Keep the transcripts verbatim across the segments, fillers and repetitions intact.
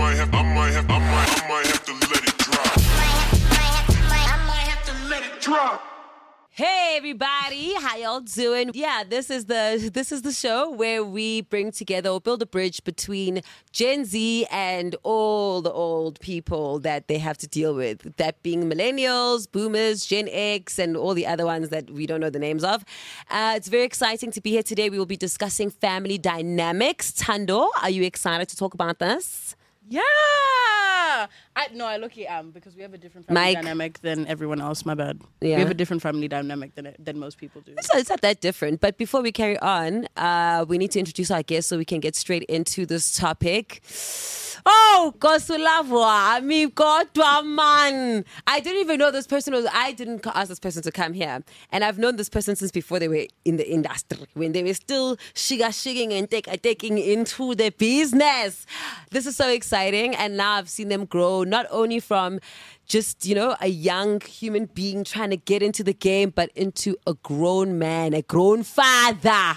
might have, I might have, I might, I might have to let it drop. I might have to let it drop. Hey everybody, how y'all doing? Yeah, this is the this is the show where we bring together or build a bridge between Gen Z and all the old people that they have to deal with. That being millennials, boomers, Gen X, and all the other ones that we don't know the names of. Uh, it's very exciting to be here today. We will be discussing family dynamics. Tando, are you excited to talk about this? Yeah. I no, I lucky am because we have a different family Mike. dynamic than everyone else. My bad. Yeah. We have a different family dynamic than than most people do. So it's not that different. But before we carry on, uh, we need to introduce our guests so we can get straight into this topic. Oh, Kosulavwa, mi kodwa man. I didn't even know this person was, I didn't ask this person to come here. And I've known this person since before they were in the industry, when they were still shiga-shigging and take, taking into the business. This is so exciting. And now I've seen them grow, not only from just, you know, a young human being trying to get into the game, but into a grown man, a grown father.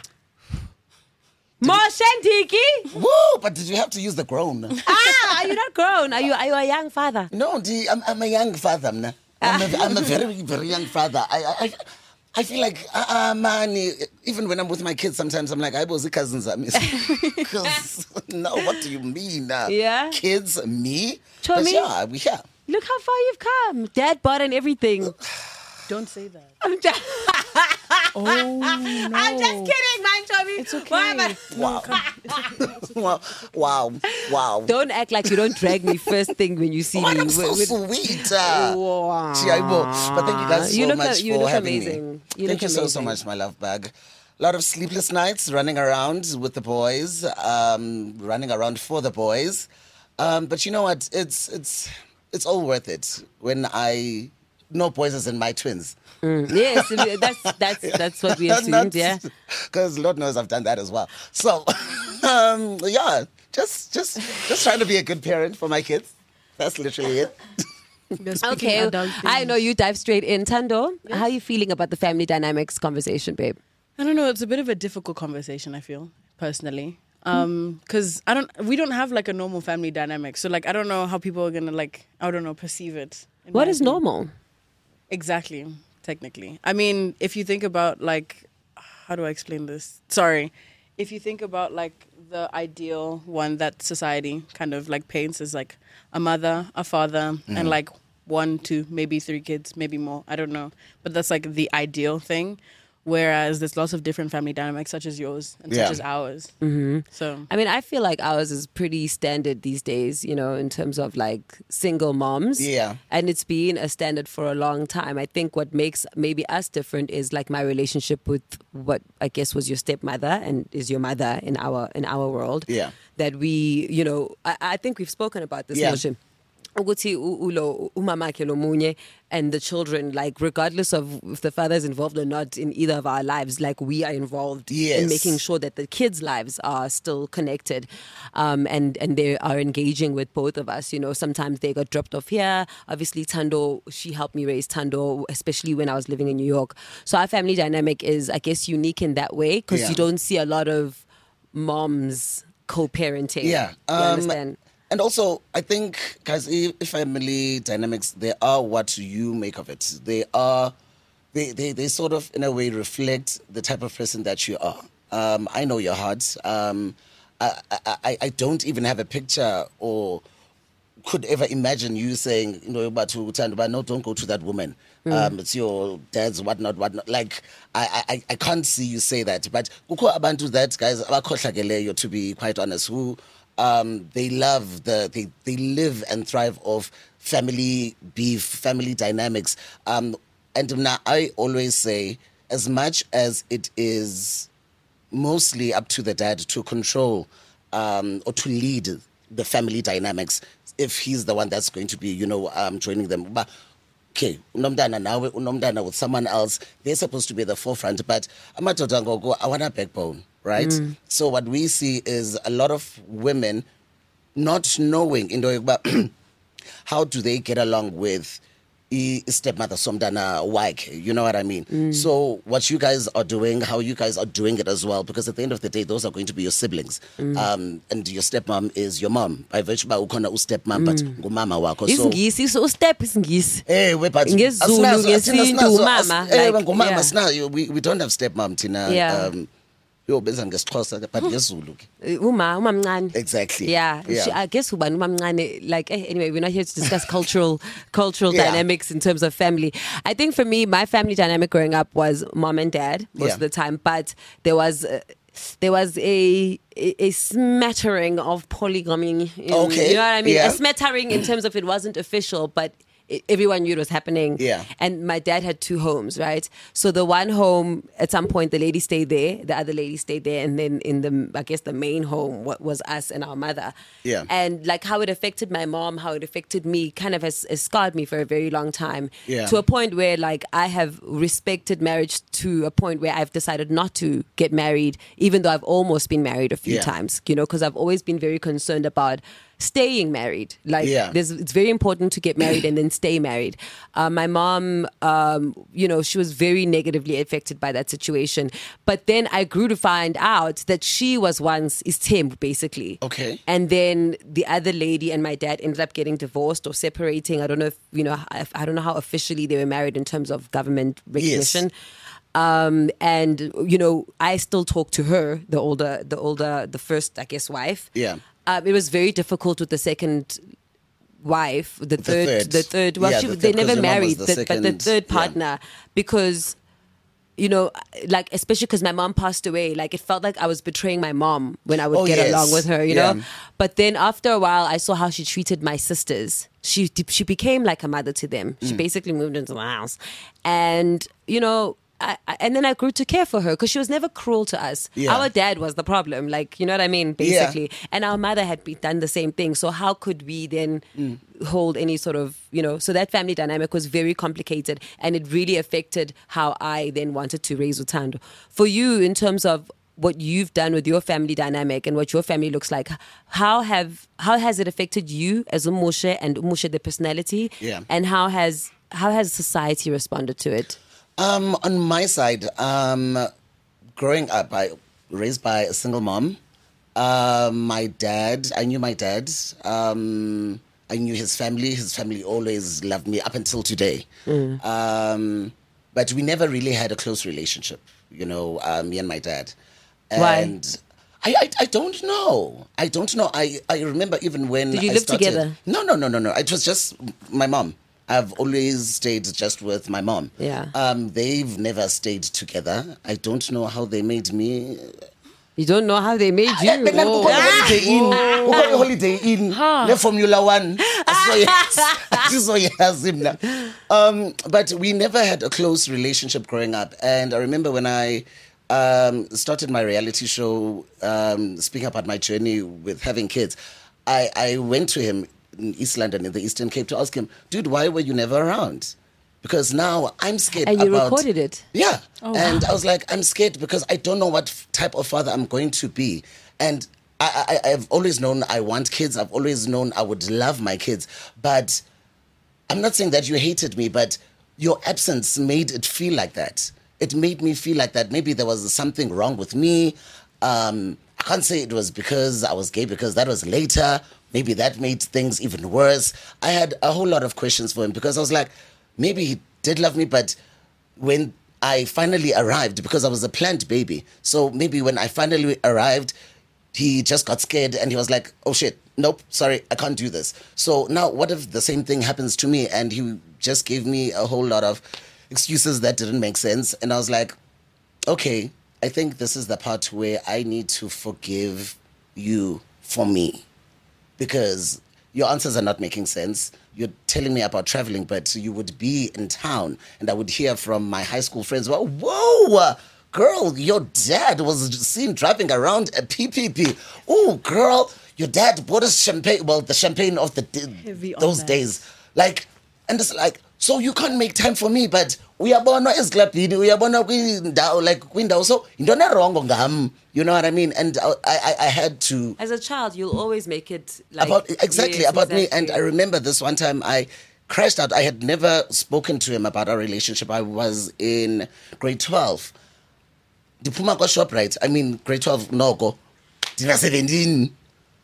Moshendiki? Woo! But did you have to use the grown? Ah, are you not grown? Are you are you a young father? No, the, I'm, I'm a young father. Mna. I'm, a, I'm a very, very young father. I I, I feel like, ah, uh, man, even when I'm with my kids, sometimes I'm like, I was a cousins. Because, no, what do you mean? Uh, Yeah? Kids, me? Chomi? But yeah, we yeah. Look how far you've come. Dad bought and everything. Don't say that. I'm just, Oh no. I'm just kidding, man, Chomi. It's okay. Why am I- Wow. wow. Wow. Wow. Don't act like you don't drag me first thing when you see Oh, me. I'm so With- sweet. Uh, Wow. Chiaibo. But thank you guys so You look- much you for look having amazing. me. You thank look you so, so amazing. much, my love bag. A lot of sleepless nights running around with the boys, um, running around for the boys. Um, but you know what? It's it's it's all worth it when I know boys as in my twins. Yes, that's that's that's what we assumed, yeah. Because Lord knows I've done that as well. So, um, yeah, just just just trying to be a good parent for my kids. That's literally it. You're speaking Okay, adult I things. know you dive straight in. Tando, how are you feeling about the family dynamics conversation, babe? I don't know. It's a bit of a difficult conversation. I feel personally, um, because I don't. We don't have like a normal family dynamic. So like, I don't know how people are gonna like. I don't know perceive it. in What my is opinion. normal? Exactly. Technically, I mean, if you think about like, how do I explain this? Sorry, if you think about like the ideal one that society kind of like paints as like a mother, a father, and like one, two, maybe three kids, maybe more. I don't know, but that's like the ideal thing. Whereas there's lots of different family dynamics, such as yours and Yeah. such as ours. Mm-hmm. So I mean, I feel like ours is pretty standard these days, you know, in terms of like single moms. Yeah. And it's been a standard for a long time. I think what makes maybe us different is like my relationship with what I guess was your stepmother and is your mother in our in our world. Yeah. That we, you know, I, I think we've spoken about this, Yeah. Moshe. Ukuthi u- ulo umamakhe lo munye and the children, like regardless of if the father is involved or not in either of our lives, like we are involved in Yes. making sure that the kids' lives are still connected, um, and and they are engaging with both of us. You know, sometimes they got dropped off here. Obviously, Tando, she helped me raise Tando, especially when I was living in New York. So our family dynamic is, I guess, unique in that way because Yeah. you don't see a lot of moms co-parenting. Yeah. you um, understand? And also, I think, guys, i- family dynamics, they are what you make of it. They are, they, they, they sort of, in a way, reflect the type of person that you are. Um, I know your heart. Um, I, I, I- I don't even have a picture or could ever imagine you saying, you know, but to but no, don't go to that woman. Um, it's your dad's whatnot, whatnot. Like, I, I, I can't see you say that. But kukho abantu that, guys, abakhohlakeleyo, to be quite honest, who um, they love the, they, they live and thrive off family beef, family dynamics. Um, and now I always say, as much as it is mostly up to the dad to control um, or to lead the family dynamics, if he's the one that's going to be, you know, um, joining them. But okay, unomdana nawe, unomdana with someone else, they're supposed to be at the forefront. But amadoda ngoku, I want a backbone, right? Mm. So what we see is a lot of women not knowing into yokuba how do they get along with i- stepmother somdana wakhe, you know what I mean? So what you guys are doing, how you guys are doing it as well, because at the end of the day, those are going to be your siblings. Um, and your stepmom is your mom. By virtue ba ukhona ustepmom, but ngumama wakho. So, Isingisi, so step isingisi. eh, we but NgesiZulu, asinazo- asina- ngesintu, asinazo- umama, as- eh, like, ngumama yeah. sinayo. we we don't have stepmom tina. Yeah. Um, yo benza ngesixhosa but ngesiZulu ke. Uh, Uma, uma mncane. Exactly. Yeah, Yeah. She, I guess ubani uma mncane, like eh, anyway, we're not here to discuss cultural cultural Yeah. dynamics in terms of family. I think for me, my family dynamic growing up was mom and dad most Yeah. of the time, but there was uh, there was a, a a smattering of polygamy. in- Okay, you know what I mean? yeah. A smattering in terms of it wasn't official, but it, everyone knew it was happening. Yeah. And my dad had two homes, right? So the one home, at some point, the lady stayed there, the other lady stayed there, and then in the, I guess, the main home what was us and our mother. Yeah. And like how it affected my mom, how it affected me, kind of has, has scarred me for a very long time. Yeah. To a point where like I have respected marriage to a point where I've decided not to get married, even though I've almost been married a few Yeah. times, you know, because I've always been very concerned about staying married. Like Yeah. there's, it's very important to get married and then stay married. Uh, my mom, um, you know, she was very negatively affected by that situation. But then I grew to find out that she was once is Tim, basically. Okay. And then the other lady and my dad ended up getting divorced or separating. I don't know if, you know, I, I don't know how officially they were married in terms of government recognition. Um, and you know, I still talk to her, the older, the older, the first, I guess, wife. Yeah. Um, it was very difficult with the second wife, the, third, third. the third. Well, Yeah, she, the they third, 'cause never your mom was married, the the- but the second- third yeah. partner, because you know, like especially because my mom passed away, like it felt like I was betraying my mom when I would Oh, get yes. along with her, you Yeah. know. But then after a while, I saw how she treated my sisters. She she became like a mother to them. Mm. She basically moved into the house, and you know. I, I- and then I grew to care for her because she was never cruel to us. Yeah. Our dad was the problem, like you know what I mean, Yeah. basically. And our mother had be, done the same thing. So how could we then Mm. hold any sort of, you know? So that family dynamic was very complicated, and it really affected how I then wanted to raise Utando. For you, in terms of what you've done with your family dynamic and what your family looks like, how have how has it affected you as Umushe and Umushe the personality? Yeah. And how has how has society responded to it? Um, on my side, um, growing up, I raised by a single mom. Um, my dad, I knew my dad. Um, I knew his family. His family always loved me up until today. Um, but we never really had a close relationship, you know, uh, me and my dad. Why? And I, I, I don't know. I don't know. I, I remember even when Did you I live started- together? No, no, no, no, no. It was just my mom. I've always stayed just with my mom. Yeah. Um, they've never stayed together. I don't know how they made me. You don't know how they made you. Eh, Mina Oh. kukhona holiday in. Kukhona holiday in. Le Formula One. Asizoyazi mina. Um, but we never had a close relationship growing up. And I remember when I um, started my reality show, um, speaking about my journey with having kids, I, I went to him in East London, in the Eastern Cape, to ask him, dude, why were you never around? Because now I'm scared And you about... recorded it? Yeah. And I was like, I'm scared because I don't know what f- type of father I'm going to be. And I, I, I've always known I want kids. I've always known I would love my kids. But I'm not saying that you hated me, but your absence made it feel like that. It made me feel like that. Maybe there was something wrong with me. Um, I can't say it was because I was gay, because that was later. Maybe that made things even worse. I had a whole lot of questions for him because I was like, maybe he did love me, but when I finally arrived, because I was a planned baby, so maybe when I finally arrived, he just got scared and he was like, oh shit, nope, sorry, I can't do this. So now what if the same thing happens to me? And he just gave me a whole lot of excuses that didn't make sense. And I was like, okay, I think this is the part where I need to forgive you for me, because your answers are not making sense. You're telling me about traveling, but you would be in town and I would hear from my high school friends, well, whoa, uh, girl, your dad was seen driving around a P P P. Oh, girl, your dad bought us champagne. Well, the champagne of the Heavy on those that. days. Like, and it's like, so you can't make time for me, but uyabona esklabhini, uyabona kwindawo, like kwindawo, so into wrong ngam, you know what I mean? And I, I, I had to... As a child, you'll always make it like about exactly Yes, about me. exactly. And I remember this one time I crashed out. I had never spoken to him about our relationship. I was in grade twelve. Diphuma kwa ShopRite. I mean, grade twelve, no, go. Dina seventeen.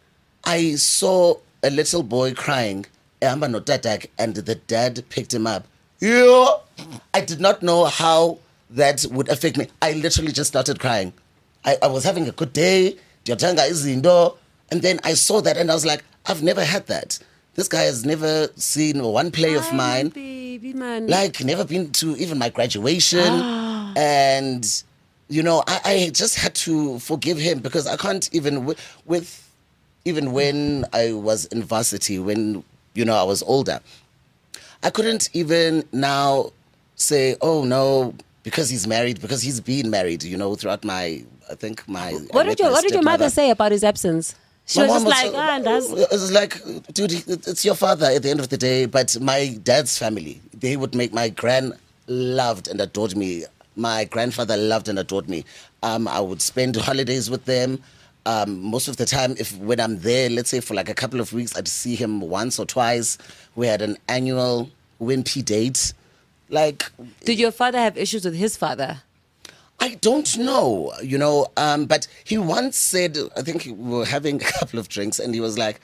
I saw a little boy crying, ehamba notatak, and the dad picked him up. Yeah. I did not know how that would affect me. I literally just started crying. I, I was having a good day. Ndiyathenga izinto. And then I saw that and I was like, I've never had that. This guy has never seen one play of Hi, mine. baby man. Like, never been to even my graduation. And, you know, I, I just had to forgive him because I can't even, with, with, even when I was in varsity, when, you know, I was older, I couldn't even now say, oh, no, because he's married, because he's been married, you know, throughout my, I think my... what I did your met my What did your mother stepmother. say about his absence? She My was just mom like, was, ah, that's... It was like, dude, it's your father at the end of the day. But my dad's family, they would make my gran loved and adored me. My grandfather loved and adored me. Um, I would spend holidays with them. Um, most of the time, if when I'm there, let's say for like a couple of weeks, I'd see him once or twice. We had an annual wimpy date. Like, Did your father have issues with his father? I don't know, you know, um, but he once said, I think we were having a couple of drinks, and he was like,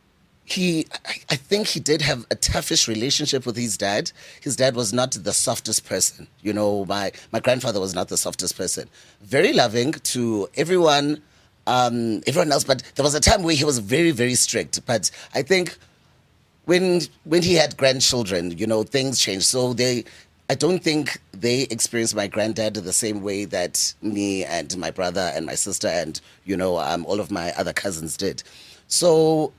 he, I, I think he did have a toughish relationship with his dad. His dad was not the softest person. You know, my, my grandfather was not the softest person. Very loving to everyone, um, everyone else, but there was a time where he was very, very strict. But I think when when he had grandchildren, you know, things changed. So they... I don't think they experienced my granddad the same way that me and my brother and my sister and, you know, um, all of my other cousins did. So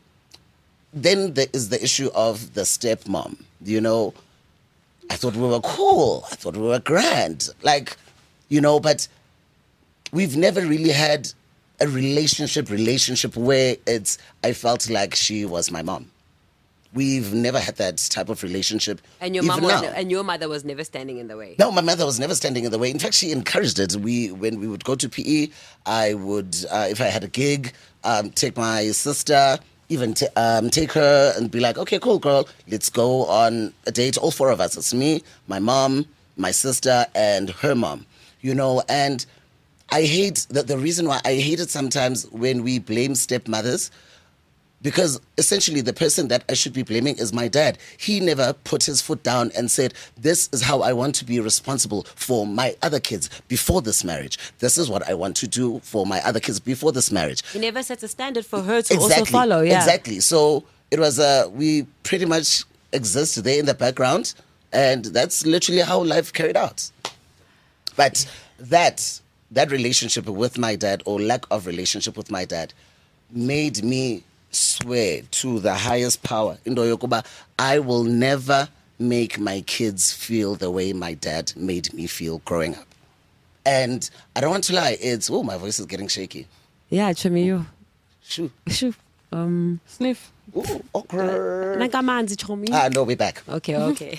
then there is the issue of the stepmom. You know, I thought we were cool. I thought we were grand. Like, you know, but we've never really had a relationship, relationship where it's, I felt like she was my mom. We've never had that type of relationship. And your even mom was now. ne- and your mother was never standing in the way. No, my mother was never standing in the way. In fact, she encouraged it. We, when we would go to P E, I would, uh, if I had a gig, um, take my sister, even t- um, take her and be like, okay, cool, girl, let's go on a date. All four of us. It's me, my mom, my sister, and her mom. You know, and I hate that. The reason why I hate it sometimes when we blame stepmothers, because essentially the person that I should be blaming is my dad. He never put his foot down and said, this is how I want to be responsible for my other kids before this marriage. This is what I want to do for my other kids before this marriage. He never sets a standard for her to Exactly. also follow. Yeah, Exactly. So it was, uh, we pretty much exist there in the background, and that's literally how life carried out. But that, that relationship with my dad, or lack of relationship with my dad, made me swear to the highest power, into yokuba, I will never make my kids feel the way my dad made me feel growing up. And I don't want to lie, it's, oh, my voice is getting shaky. yeah, Chamiyo. Shoo. Shoo. Um, Sniff. Ooh, awkward. Nakamanzi Chomi. Ah, no, we're back. Okay, okay.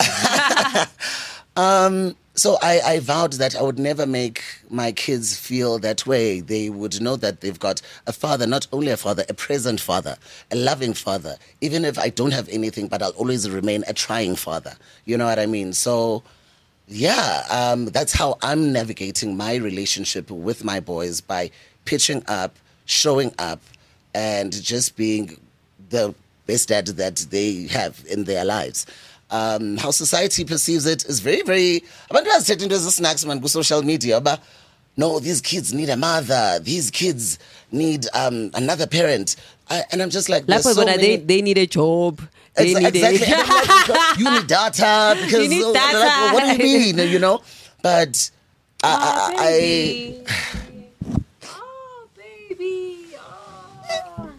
Um, so I, I vowed that I would never make my kids feel that way. They would know that they've got a father, not only a father, a present father, a loving father. Even if I don't have anything, but I'll always remain a trying father. You know what I mean? So, yeah, um, that's how I'm navigating my relationship with my boys, by pitching up, showing up, and just being the best dad that they have in their lives. Um, how society perceives it is very, very... Abantu bazithetha into ezisnacks man ku-social media, but no, these kids need a mother, these kids need um, another parent. I, and I'm just like, there's Lapho so bona, many... they they need a job. They Exa- need exactly. a... And I'm like, you need data because You need uh, data. Like, what do you mean? You know, but I, Oh, I, baby. Oh, baby. Oh.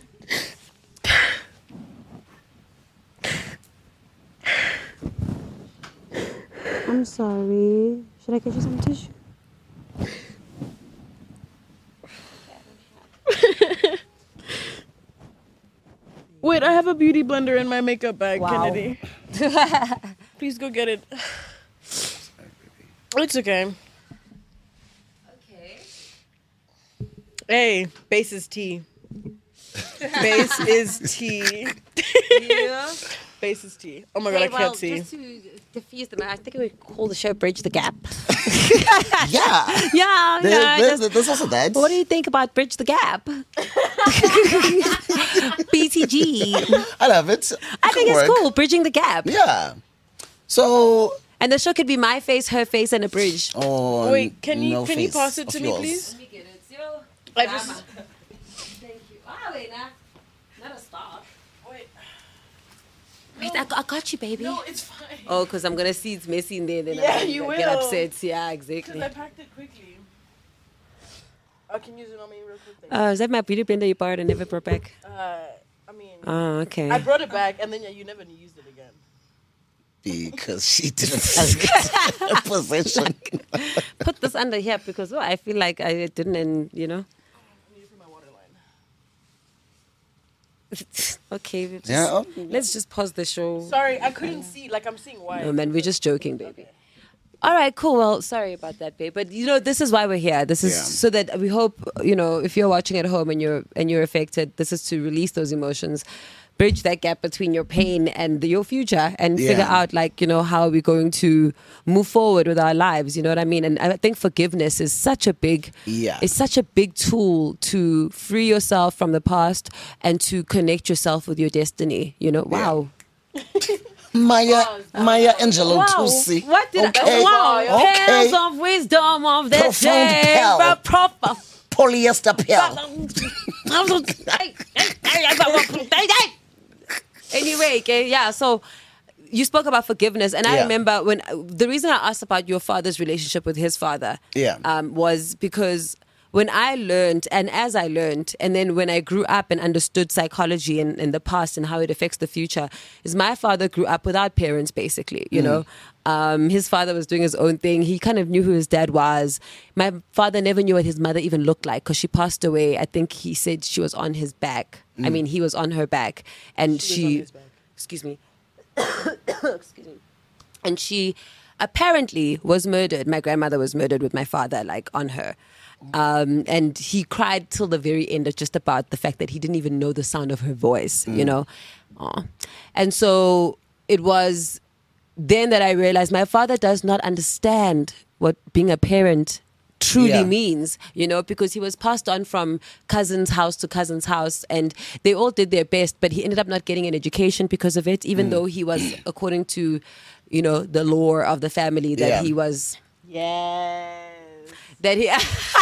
I'm sorry. Should I get you some tissue? Wait, I have a beauty blender in my makeup bag, Wow. Kennedy. Please go get it. It's okay. Okay. Hey, base is tea. Base is tea. Yeah. Basis tea. Oh my god, I Hey, well, can't see. just to diffuse them, I think we call the show Bridge the Gap. Yeah. yeah, There- yeah. there's, just- there's also that. what do you think about Bridge the Gap? B T G. I love it. I It think could it's work. cool, bridging the gap. Yeah. So, And the show could be my face, her face, and a bridge. oh, Wait, can you no can you face pass it of to me, yours. please? Let me get it. Zero. I just- Thank you. Ah, wait, nah. Not a stop. Wait. Wait, I, I got you, baby. No, it's fine. Oh, because I'm gonna see it's messy in there. Then Yeah, I you get will. upset. Yeah, Because exactly. I packed it quickly. I can use it on me real quick. Thing. Uh, is that my beauty blender you borrowed and never brought back? Uh, I mean, Oh, okay. I brought it back, and then yeah, you never used it again. Because she didn't have a possession. Put this under here because oh, I feel like I didn't, and you know. I need it for my water line. Okay, we'll just- Yeah, oh. let's just pause the show. Sorry, I couldn't see. Like I'm seeing white. No, man, we're just joking, baby. All right, cool. Well, sorry about that, babe. But you know, this is why we're here. This is Yeah. so that we hope, you know, if you're watching at home and you're and you're affected, this is to release those emotions, bridge that gap between your pain and your future, and Yeah. figure out, like, you know, how are we going to move forward with our lives? You know what I mean? And I think forgiveness is such a big, Yeah. it's such a big tool to free yourself from the past and to connect yourself with your destiny. You know, wow. Maya, Maya Angelou Wow. Tusi. What did okay. I? Wow. Okay. Pearls of wisdom of the Profound day. pearl. Proper. Polyester pill. Anyway, okay, yeah. So you spoke about forgiveness, and I Yeah. remember when the reason I asked about your father's relationship with his father, Yeah. um, was because when I learned, and as I learned, and then when I grew up and understood psychology in, in the past and how it affects the future, is my father grew up without parents, basically, you know. Um, his father was doing his own thing. He kind of knew who his dad was. My father never knew what his mother even looked like because she passed away. I think he said she was on his back. I mean, he was on her back. And She she, was on his back. excuse me. excuse me. And she apparently was murdered. My grandmother was murdered with my father, like, on her. Um, and he cried till the very end of just about the fact that he didn't even know the sound of her voice, you know. Aw. And so it was then that I realized my father does not understand what being a parent truly Yeah. means, you know, because he was passed on from cousin's house to cousin's house, and they all did their best, but he ended up not getting an education because of it, even though he was, according to, you know, the lore of the family, that Yeah. he was, Yes. that he,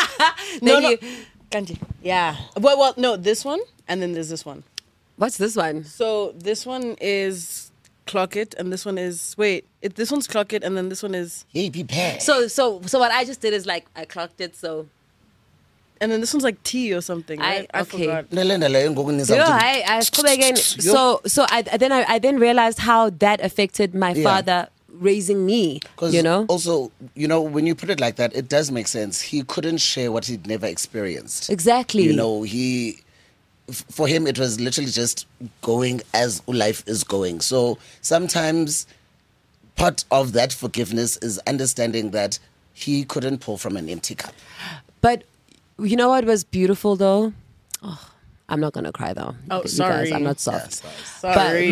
No, that no. he- Kanji. Yeah. Well, well, no, this one, and then there's this one. what's this one? So this one is Clock It, and this one is wait. It, this one's Clock It, and then this one is, Hey, be bad. So, so, so what I just did is like I clocked it. So, and then this one's like T or something. I- Right? I, okay. forgot. Nalenda leyo ngoku niza you know, kuthi- I, I come again. So, so I I then I, I then realized how that affected my Yeah. father raising me. 'Cause You know, also, you know, when you put it like that, it does make sense. He couldn't share what he'd never experienced. exactly. You know, he, f- for him, it was literally just going as life is going. So sometimes part of that forgiveness is understanding that he couldn't pour from an empty cup. But you know what was beautiful though? Oh, I'm not gonna cry though. Oh, You guys, sorry. I'm not Yeah, soft. sorry. Sorry. But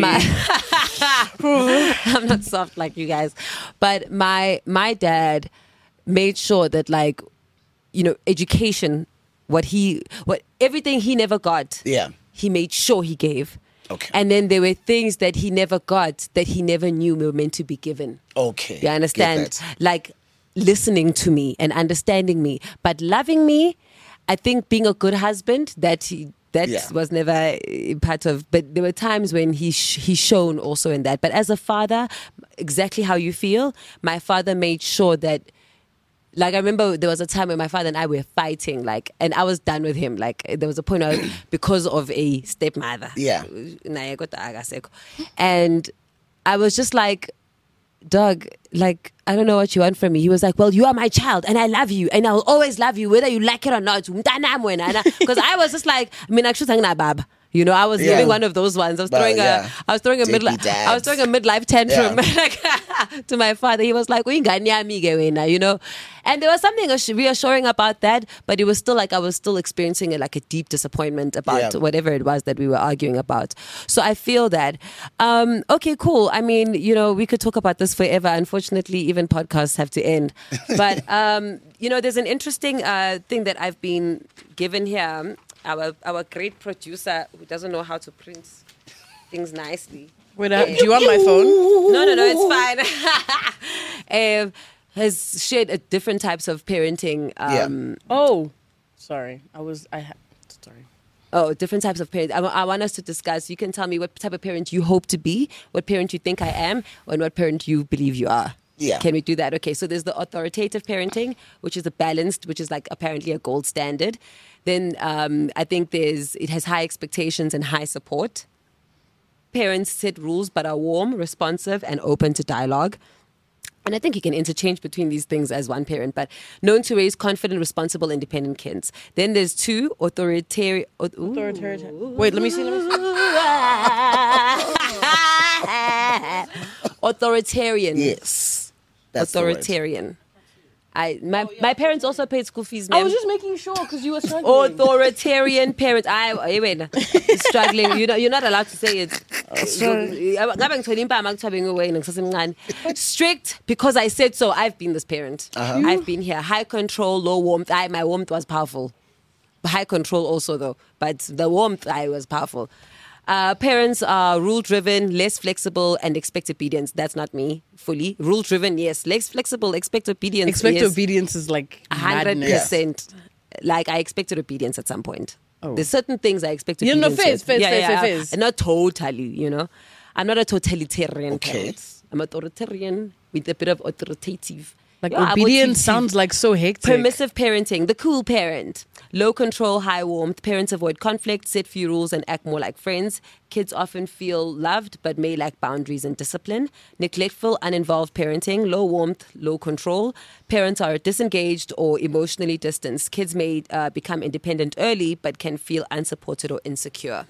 my, I'm not soft like you guys. But my my dad made sure that, like, you know, education, what he what everything he never got. Yeah. He made sure he gave. Okay. And then there were things that he never got that he never knew were meant to be given. Okay. You get understand? that. Like listening to me and understanding me, but loving me. I think being a good husband, that he, that Yeah. was never a part of. But there were times when he sh- he shone also in that. But as a father, exactly how you feel. My father made sure that. Like, I remember there was a time when my father and I were fighting, like, and I was done with him. Like, there was a point where, because of a stepmother. Yeah. And I was just like, dog, like, I don't know what you want from me. He was like, well, you are my child and I love you and I will always love you whether you like it or not. Because I was just like, I mean, actually, baba. You know, I was Yeah. living one of those ones. I was But, throwing yeah. a, I was throwing a Deadbeat midlife, I was dads. throwing a midlife tantrum Yeah. like, to my father. He was like, "Uyingane yami ke wena," you know, and there was something assu- reassuring about that, but it was still like I was still experiencing a, like a deep disappointment about Yeah. whatever it was that we were arguing about. So I feel that. Um, okay, cool. I mean, you know, we could talk about this forever. Unfortunately, even podcasts have to end. But um, you know, there's an interesting uh, thing that I've been given here. Our our great producer who doesn't know how to print things nicely. Wait, uh, do you want my phone? No, no, no, it's fine. um, has shared uh, different types of parenting. Um, Oh, sorry. I was. I. Ha- sorry. Oh, different types of parents. I, I want us to discuss. You can tell me what type of parent you hope to be, what parent you think I am, and what parent you believe you are. Yeah. Can we do that? Okay, so there's the authoritative parenting, which is a balanced, which is like apparently a gold standard. Then um, I think there's it has high expectations and high support. Parents set rules but are warm, responsive, and open to dialogue. And I think you can interchange between these things as one parent, but known to raise confident, responsible, independent kids. Then there's two authoritarian. Authoritarian. Wait, let me see. Let me see. Authoritarian. Yes. That's the word. Authoritarian. I my, my parents also paid school fees. I ma'am. was just making sure because you were struggling. Authoritarian parents. I eh, wait, struggling. You know, you're not allowed to say it. Strict because I said so. I've been this parent. I've been here. High control, low warmth. I my warmth was powerful. High control also though, but the warmth I was powerful. Uh, parents are rule driven, less flexible, and expect obedience. That's not me fully. Rule driven, yes. Less flexible, expect obedience. Expect yes. obedience is like A hundred madness. percent. Like I expected obedience at some point. Oh. There's certain things I expect Yeah, obedience. no, fairs, with. fairs, yeah, fairs, yeah, fairs, fairs. Not totally, you know. I'm not a totalitarian Okay. parent. I'm authoritarian with a bit of authoritative. Like Yeah, obedience authoritative. sounds like so hectic. Permissive parenting, the cool parent. Low control, high warmth. Parents avoid conflict, set few rules, and act more like friends. Kids often feel loved but may lack boundaries and discipline. Neglectful, uninvolved parenting. Low warmth, low control. Parents are disengaged or emotionally distanced. Kids may uh, become independent early but can feel unsupported or insecure.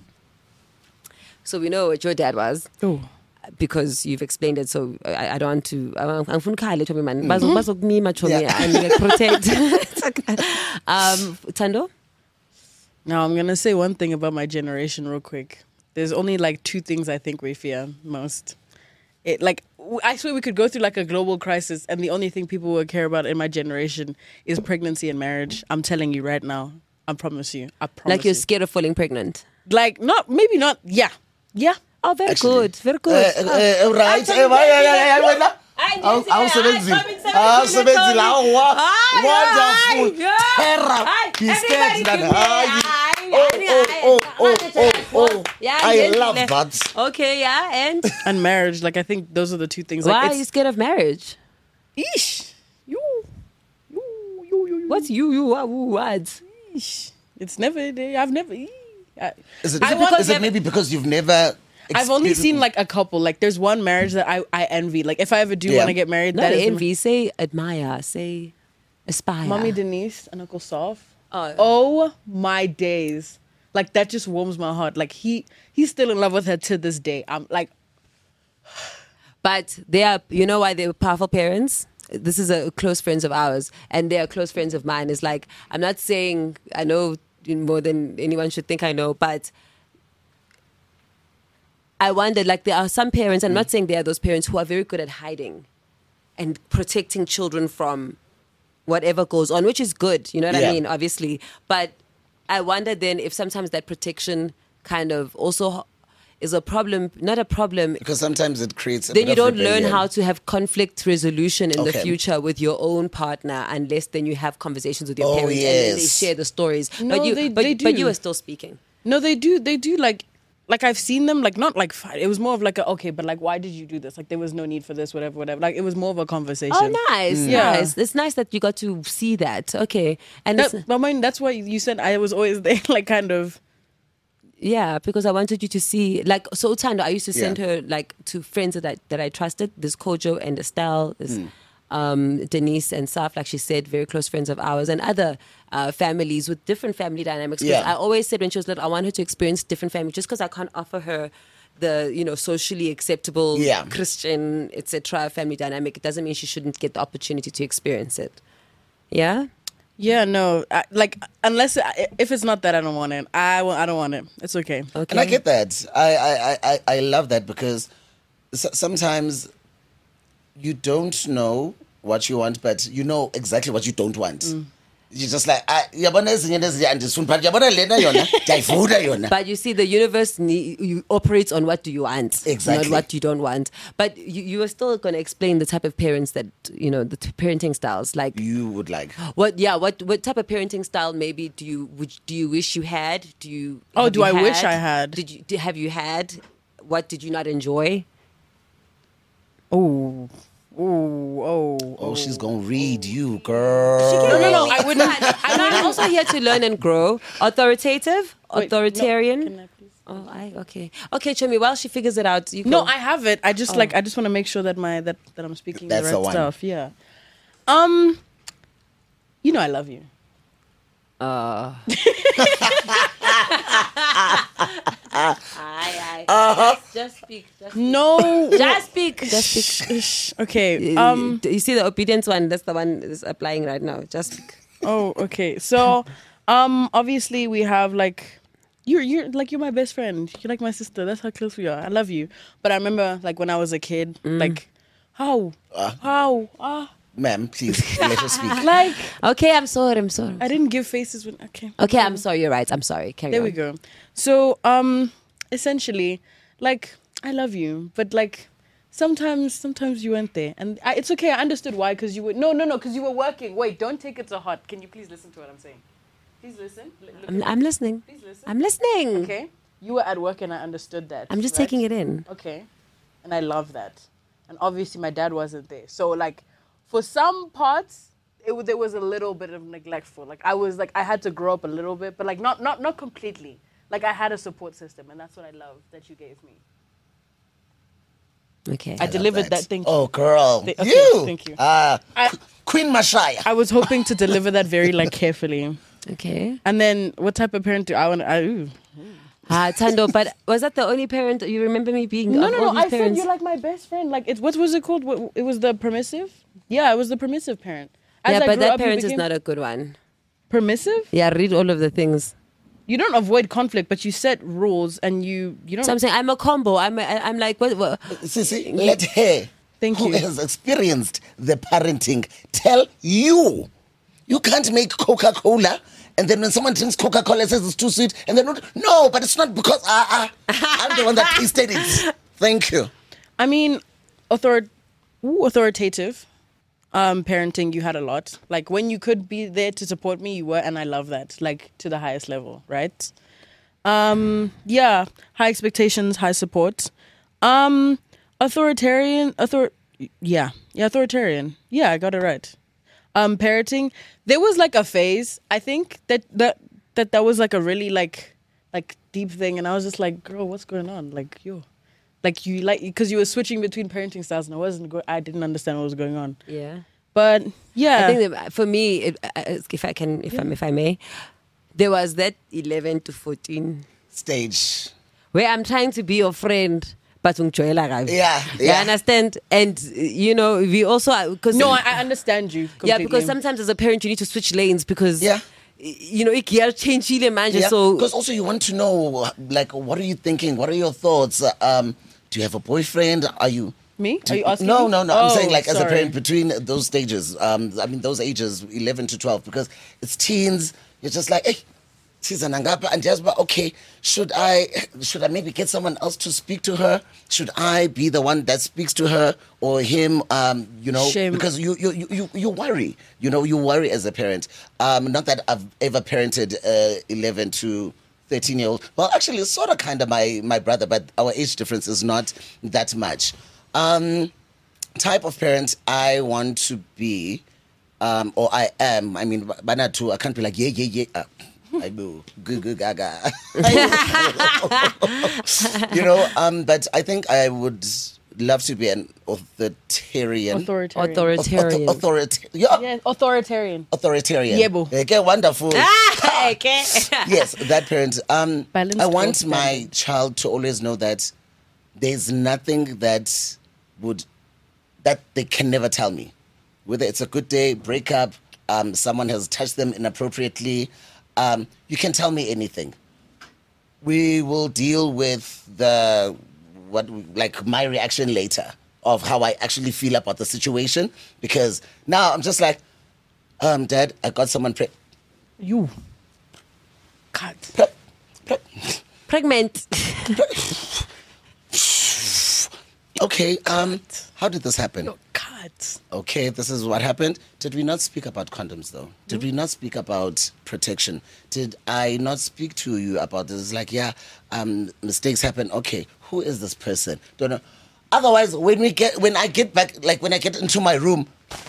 So we know what your dad was. Oh. Because you've explained it, so I, I don't want to. I'm going to Tommy man. Bazo- bazo kunima, Tommy, Yeah. and like, protect. It's okay. um, Tando, Now I'm gonna say one thing about my generation real quick. There's only like two things I think we fear most. It like w- I swear we could go through like a global crisis, and the only thing people will care about in my generation is pregnancy and marriage. I'm telling you right now. I promise you. I promise. like you're you. scared of falling pregnant. Like not maybe not. Yeah, yeah. Oh, very Actually, good, very good. Uh, uh, right. Eh, why- yeah, yeah, yeah, wena. Awu- awusebenzile. Awusebenzile. Awu, wa- wonderful. Terror. Be scared, Nana. Hayi. Oh, oh, oh, oh, oh, oh. Yeah, I yes, love yes. that. Okay, yeah, and And marriage. Like I think those are the two things. why Like are you it's, scared of marriage? Eesh. You. You. You. You. you. What's you, you, what, who, what? Eesh. It's never. I've never. ee. I, Is it, I is it, want- is it maybe because you've never... I've only experienced- seen like a couple. Like there's one marriage that I, I envy. Like if I ever do Yeah. want to get married, Not that is the- envy. Say admire. Say aspire. Mommy Denise and Uncle Soph. Oh. Oh my days. Like that just warms my heart. Like he he's still in love with her to this day. I'm like But they are, you know why they were powerful parents? This is a close friends of ours, and they are close friends of mine. It's like, I'm not saying I know more than anyone should think I know, but I wondered, like, there are some parents, I'm not saying they are those parents who are very good at hiding and protecting children from whatever goes on, which is good, you know what Yeah. I mean, obviously. But I wonder then if sometimes that protection kind of also is a problem, not a problem, Because sometimes it creates a then bit you of don't learn rebellion. how to have conflict resolution in the Okay. future with your own partner unless then you have conversations with your Oh, parents and then they yes. share the stories. No, but you, they- but, they but do. you are still speaking. no, they do they do like like I've seen them like not like fight. It was more of like a, okay, but like why did you do this? Like there was no need for this, whatever, whatever. Like it was more of a conversation. Oh, nice, Yeah. nice. It's nice that you got to see that. Okay, and That, it's, I mean, that's why you said I was always there, like kind of. yeah, because I wanted you to see, like, so Utando, I used to send Yeah. her like to friends that I, that I trusted. There's Kojo and Estelle. There's, um, Denise and Saf, like she said, very close friends of ours, and other uh, families with different family dynamics. 'Cause Yeah. I always said when she was little, I want her to experience different families, just because I can't offer her the, you know, socially acceptable Yeah. Christian, et cetera family dynamic. It doesn't mean she shouldn't get the opportunity to experience it. Yeah? Yeah, no, I, like unless if it's not that, I don't want it. I wa- I don't want it. It's okay. Okay. And I get that. I, I, I, I- I love that because s- sometimes you don't know what you want, but you know exactly what you don't want. Mm. You're just like, ah, yabona ezinye nezinye andifuni, but yabona lena yona, ndiyayifuna yona. But you see, the universe ne- you operates on what do you want, Exactly. not what you don't want. But you, you are still going to explain the type of parents that, you know, the t- parenting styles. Like, You would like. what? Yeah, what what type of parenting style maybe do you would do you wish you had? Do you? Oh, have do you I wish I had? Did you? Did, have you had? What did you not enjoy? Oh, oh, oh. Oh, she's going to read you, girl. No, no, no. I wouldn't. I'm I'm also here to learn and grow. Authoritative, Wait, no, authoritarian. can I please- Oh, I okay, okay, Chomi. While she figures it out, you No, go. I have it. I just like I just want to make sure that my that, that I'm speaking That's the the right one. stuff. Yeah. Um, you know I love you. Uh. Aye, aye. Uh-huh. Just speak. Just, No. just speak. Just speak. Shh. Okay. Um. you see the obedience one? That's the one is applying right now. Just speak. Oh. Okay. So, um. Obviously, we have like. You're you're like you're my best friend. You're like my sister. That's how close we are. I love you. But I remember like when I was a kid, like how Uh. how ah Ma'am, please, let her speak. like Okay, I'm sorry. I'm sorry. I didn't give faces when okay. Okay, I'm sorry. You're right. I'm sorry. Carry There on. we go. So, um, essentially, like, I love you, but like, sometimes, sometimes you weren't there, and I, it's okay. I understood why, because you were no, no, no, because you were working. Wait, don't take it to heart. Can you please listen to what I'm saying? Please listen. L- look I'm, at I'm me. listening. Please listen. I'm listening. Okay, you were at work, and I understood that. I'm just right? taking it in. Okay, and I love that, and obviously my dad wasn't there, so like, for some parts. It, wa- there was a little bit of neglectful. Like I was like I had to grow up a little bit, but like not not not completely. Like I had a support system, and that's what I love that you gave me. Okay. I delivered that. Thank you. Oh, girl. Th- okay, you. thank you. Ah, I- Qu- Queen Mashaya. I was hoping to deliver that very like carefully. Okay. And then what type of parent do I want? I ooh. Ah, Tando, but was that the only parent you remember me being? No, of no, all no. these I parents? said you're like my best friend. Like it. What was it called? What, it was the permissive. Yeah, it was the permissive parent. As Yeah, I but grew that up, you parent is became not a good one. permissive. Yeah, read all of the things. You don't avoid conflict, but you set rules, and you you don't. So I'm saying I'm a combo. I'm a, I'm like what? what Sissy, let her, Thank who you. has experienced the parenting, tell you. You can't make Coca-Cola, and then when someone drinks Coca-Cola, it says it's too sweet, and then not, no, but it's not because uh, uh, I'm the one that tasted it. Thank you. I mean, author, ooh, authoritative um, parenting, you had a lot. Like, when you could be there to support me, you were, and I love that. Like, to the highest level, right? Um, yeah, high expectations, high support. Um, authoritarian, author, yeah, yeah, authoritarian. Yeah, I got it right. Um, parenting, there was, like, a phase, I think, that that that, that was, like, a really, like, like, deep thing, and I was just like, girl, what's going on? Like, yo. Like you like because you were switching between parenting styles and I wasn't go- I didn't understand what was going on. Yeah. But yeah, I think that for me, it, uh, if I can, if I if I may, there was that eleven to fourteen Stage. where I'm trying to be your friend, but ungjoyela. Yeah, You yeah. understand? And uh, you know, we also because no, I, I understand you. Completely. yeah, because sometimes as a parent you need to switch lanes because Yeah. you know, it gear change manje. Yeah, So because also you want to know, like, what are you thinking? What are your thoughts? Uh, Um, do you have a boyfriend? Are you... me? do- Are you asking? No, me? no, no. Oh, I'm saying, like, as a sorry. parent between those stages, um, I mean, those ages, eleven to twelve, because it's teens. You're just like, hey, Tisa Nangapa, and just, okay, should I, should I maybe get someone else to speak to her? Should I be the one that speaks to her or him? Um, you know, Shame. because you, you, you, you, you worry. You know, you worry as a parent. Um, not that I've ever parented uh, eleven to thirteen year old. Well, actually, it's sort of kind of my, my brother, but our age difference is not that much. Um, type of parent I want to be, um, or I am. I mean, Bana too. I can't be like, yeah, yeah, yeah. Uh, I boo, goo, goo, gaga. You know, um, but I think I would love to be an authoritarian. Authoritarian. Authoritarian. Authority. Yeah. Yeah, authoritarian. Authoritarian. Yebo. Okay, wonderful. Ah, okay. Yes, that parent. Um, Balanced I want growth my standard. child to always know that there's nothing that would that they can never tell me, whether it's a good day, breakup, um, someone has touched them inappropriately. Um, you can tell me anything. We will deal with the what like my reaction later of how I actually feel about the situation, because now I'm just like, um, Dad, I got someone pre- You. God. pre- pre- Pregnant. Okay, um, how did this happen? God. Okay, this is what happened. Did we not speak about condoms, though? Did we not speak about protection? Did I not speak to you about this? It's like, yeah, um, mistakes happen. Okay, who is this person? Don't know. Otherwise, when we get, when I get back, like when I get into my room,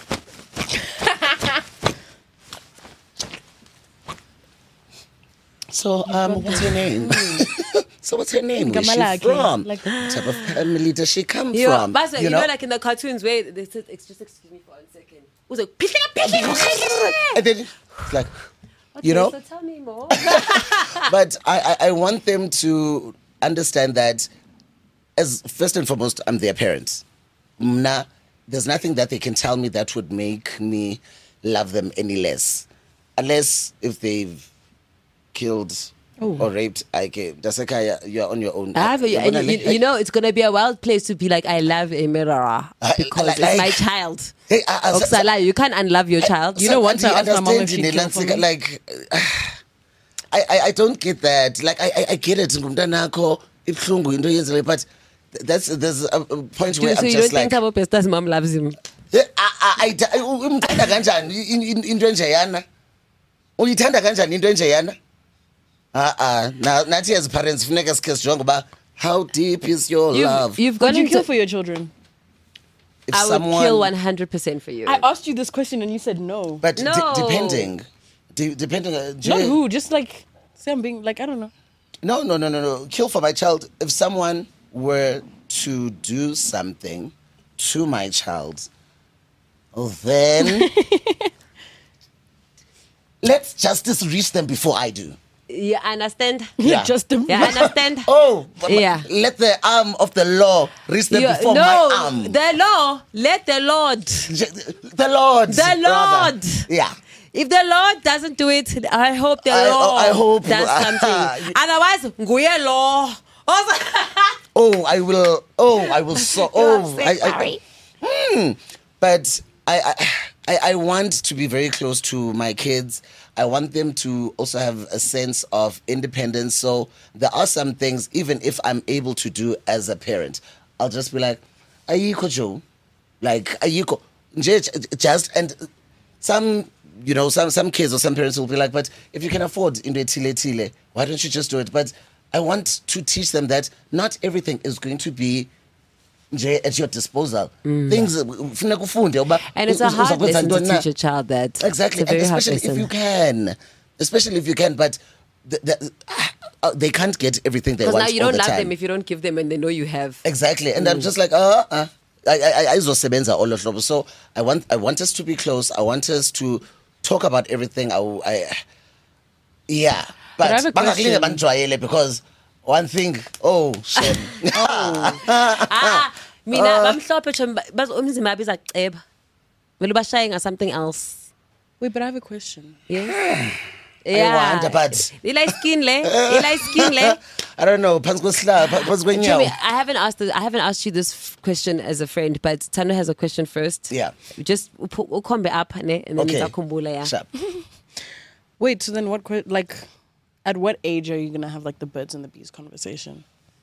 so um, what's her name? So what's her name? Where's she Gamalaki, from? like- What type of family does she come Yo, from? but you, know? like in the cartoons where they said, "Ex- just excuse me for one second." It was like, And then it's like, you know, So tell me more. but I, I, I want them to understand that, as first and foremost, I'm their parent. Mna, there's nothing that they can tell me that would make me love them any less, unless if they've killed or raped. I can. Dasekaya, you're on your own. I have, a, You're and gonna you, li- you know, it's gonna be a wild place to be like, I love Emerara I- because like- it's my like- child. Hey, I- I- Oksala, you can't unlove your child. You know, once I Somebody asked my mom if understand she'd in kill for Lansika, me. like, I, I, I don't get that. Like, I, I, I get it. Ngumntanakho, ibuhlungu into yenzile, but that's there's a, a point Do, where so I'm you just don't like, think Tabo Pesta's mom loves him? Eh, I, I, I, umthanda kanjani in- in- into enjeyana? Uyithanda kanjani into enjeyana? Ah ah, na nathi as parents funeka sikhe sijonge uba how deep is your love? You've, you've gone Would you into. kill for your children? If I would kill one hundred percent for you. I asked you this question and you said no. but de- No. depending, de- depending. Uh, Not Jay- who, just like, say I'm being, like, I don't know. No, no, no, no, no. Kill for my child. If someone were to do something to my child, then let justice reach them before I do. Yeah, I understand. Yeah. Just a Yeah, I understand. Oh, but- but Yeah. let the arm of the law reach them You- before no, my arm. the law. Let the Lord. The Lord. The rather. Lord. Yeah. If the Lord doesn't do it, I hope the I- Lord I hope- does something. Otherwise, nguye law. Also, Oh, I will. Oh, I will. So. Oh, so I, I, sorry. Hmm. But I, I, I, I want to be very close to my kids. I want them to also have a sense of independence. So there are some things, even if I'm able to do as a parent, I'll just be like, "Ayiko Joe," like "Ayiko," Nje, just and some. You know, some some kids or some parents will be like, but if you can afford into tile tile, why don't you just do it? But I want to teach them that not everything is going to be nje at your disposal. Things uh, funeka ufunde uba and it's a uz- hard uzakwenza lesson to ntoni na. teach a child that. Exactly, It's a and very hard especially if lesson. you can, especially if you can. But the, the, uh, they can't get everything they Because want now you all don't the love time. them if you don't give them and they know you have. Exactly, and I'm just like, uh, uh I, I, I izosebenza all of them. So I want, I want us to be close. I want us to talk about everything. I, I yeah, But I but have a bangaklinge question. banijwayele because one thing. Oh, shame. Ah, mina bamhlophe nje baz umzimba yabiza ceba. Vele bashaye nga something else. Wait, but I have a question. Yeah. I wonder, but Ila skin le, ila skin le. I don't know. Phansi kwesihlalo, phansi Jimmy, kwenyawo. I haven't asked the, I haven't asked you this f- question as a friend, but Tano has a question first. Yeah. Just we'll come up ne, and then Okay. nizakhumbula ya. Sharp. Wait, so then what, que- like, at what age are you going to have, like, the birds and the bees conversation?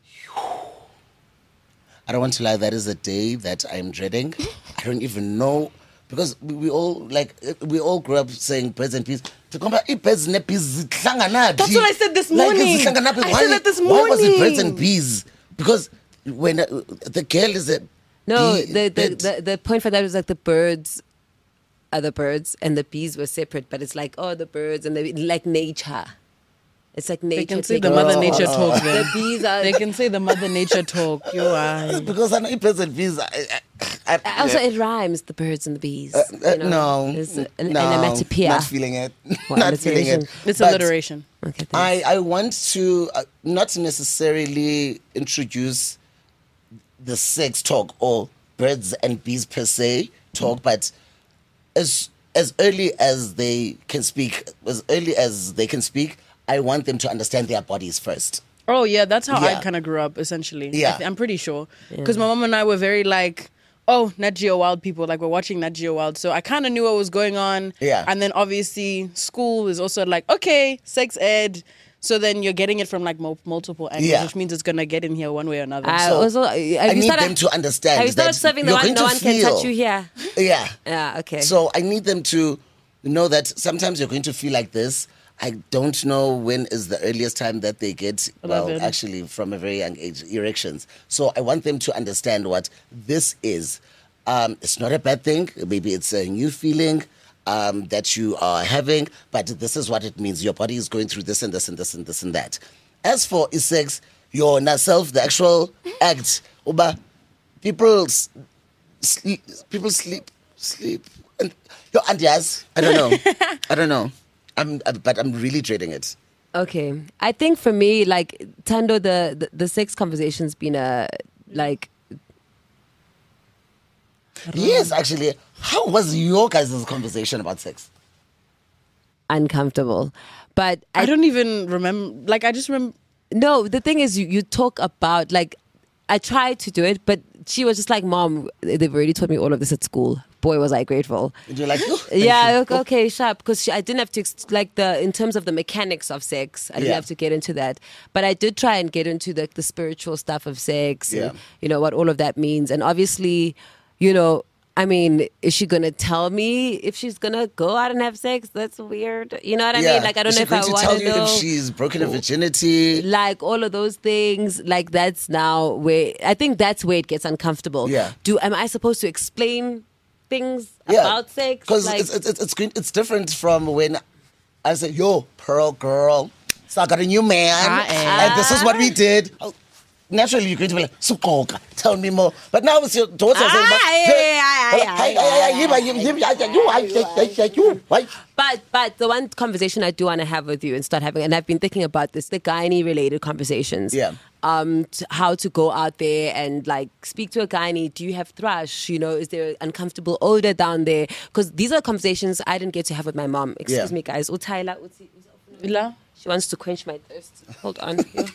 I don't want to lie. That is a day that I'm dreading. I don't even know because we, we all like we all grew up saying birds and peas. To come back, birds and peas. That's That's what I said this morning. I said why, that this Why was it birds morning. and peas? Because when uh, the girl is a No, bee, the, the, bird. the the point for that was like the birds are the birds and the bees were separate, but it's like oh the birds and the like nature. It's like They nature. can say the taking Mother over. Nature talk The then. bees are. They can say the Mother Nature talk. You are. Because I know it present visa. I, I, I, Also, it rhymes, the birds and the bees. uh, uh, you know? no, It's an no, onomatopoeia. not feeling it. What, not feeling it. alliteration? It's But alliteration. Okay, I, thanks. I want to uh, not necessarily introduce the sex talk or birds and bees per se talk, but as as early as they can speak, as early as they can speak, I want them to understand their bodies first. Oh yeah, that's how I Yeah. kind of grew up. Essentially, Yeah. I th- I'm pretty sure because my mom and I were very like, oh, Nat Geo Wild people. Like we're watching Nat Geo Wild, so I kind of knew what was going on. Yeah. And then obviously school is also like, okay, sex ed. So then you're getting it from like mul- multiple angles, Yeah. which means it's gonna get in here one way or another. I So, also, have I you need started, them to understand Have you started that serving the you're one? going No to one can feel- touch you here. Yeah. Yeah. Okay. So I need them to know that sometimes you're going to feel like this. I don't know when is the earliest time that they get, well, eleven. actually from a very young age, erections. So I want them to understand what this is. Um, it's not a bad thing. Maybe it's a new feeling um, that you are having, but this is what it means. Your body is going through this and this and this and this and that. As for sex, your na- self, the actual act, uba, people s- sleep, people sleep, sleep. And, yo, and yes, I don't know. I don't know. I'm, uh, but I'm really dreading it. Okay, I think for me, like Tando, the the, the sex conversation's been a like. Yes, actually. How was your guys' conversation about sex? Uncomfortable, but I, I don't even remember. Like I just remember. no. The thing is, you you talk about like I tried to do it, but she was just like, "Mom, they've already taught me all of this at school." Boy, was I grateful. And you're like, oh, thank Yeah, you. okay, okay, sharp. Because I didn't have to ex- like the in terms of the mechanics of sex. I didn't Yeah. have to get into that, but I did try and get into the the spiritual stuff of sex. Yeah. And, you know what all of that means, and obviously, you know. I mean, is she gonna tell me if she's gonna go out and have sex? That's weird. You know what I Yeah. mean? Like I don't Is know she if I going to want tell to you know. if she's broken her virginity. Like all of those things, like that's now where I think that's where it gets uncomfortable. Yeah. Do am I supposed to explain things Yeah, about sex? because Like, it's, it's it's green- it's different from when I say, "Yo, Pearl girl, so I got a new man, Ah, eh. and this is what we did." Oh, naturally, you're going to be like, "Sukoka, tell me more." But now it's your daughter saying, Ah, "But- yeah, yeah, yeah, yeah, Hey, yeah, hey, yeah, hey, you, you, you, you, you, you, you, But but the one conversation I do want to have with you and start having, and I've been thinking about this, the gynae related conversations. Yeah. Um, t- how to go out there and like speak to a gynae. Do you have thrush? You know, is there an uncomfortable odor down there? Because these are conversations I didn't get to have with my mom. Excuse Yeah. me, guys. Utayla, uti- La? she wants to quench my thirst. Hold on. Yo.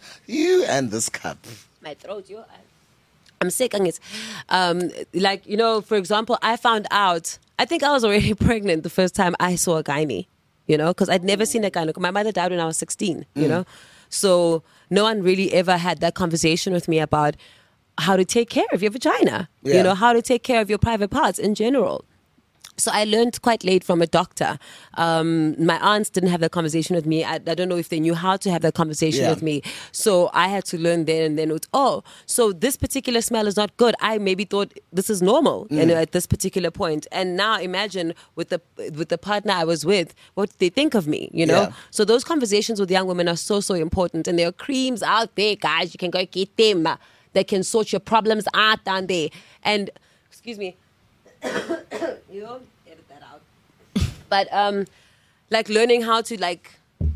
you and this cup. My throat, yo. I'm sick, and it's um, like you know. For example, I found out. I think I was already pregnant the first time I saw a gynae. You know, because I'd never seen a gynae. My mother died when I was sixteen. You know, so no one really ever had that conversation with me about how to take care of your vagina. Yeah. You know, how to take care of your private parts in general. So I learned quite late from a doctor. Um, my aunts didn't have that conversation with me. I, I don't know if they knew how to have that conversation Yeah. with me. So I had to learn then and then. It, oh, so this particular smell is not good. I maybe thought this is normal, you Mm. know, at this particular point. And now imagine with the with the partner I was with, what they think of me, you know. Yeah. So those conversations with young women are so so important. And there are creams out there, guys. You can go get them. That can sort your problems out down there. And excuse me. You know, edit that out. But um, like learning how to like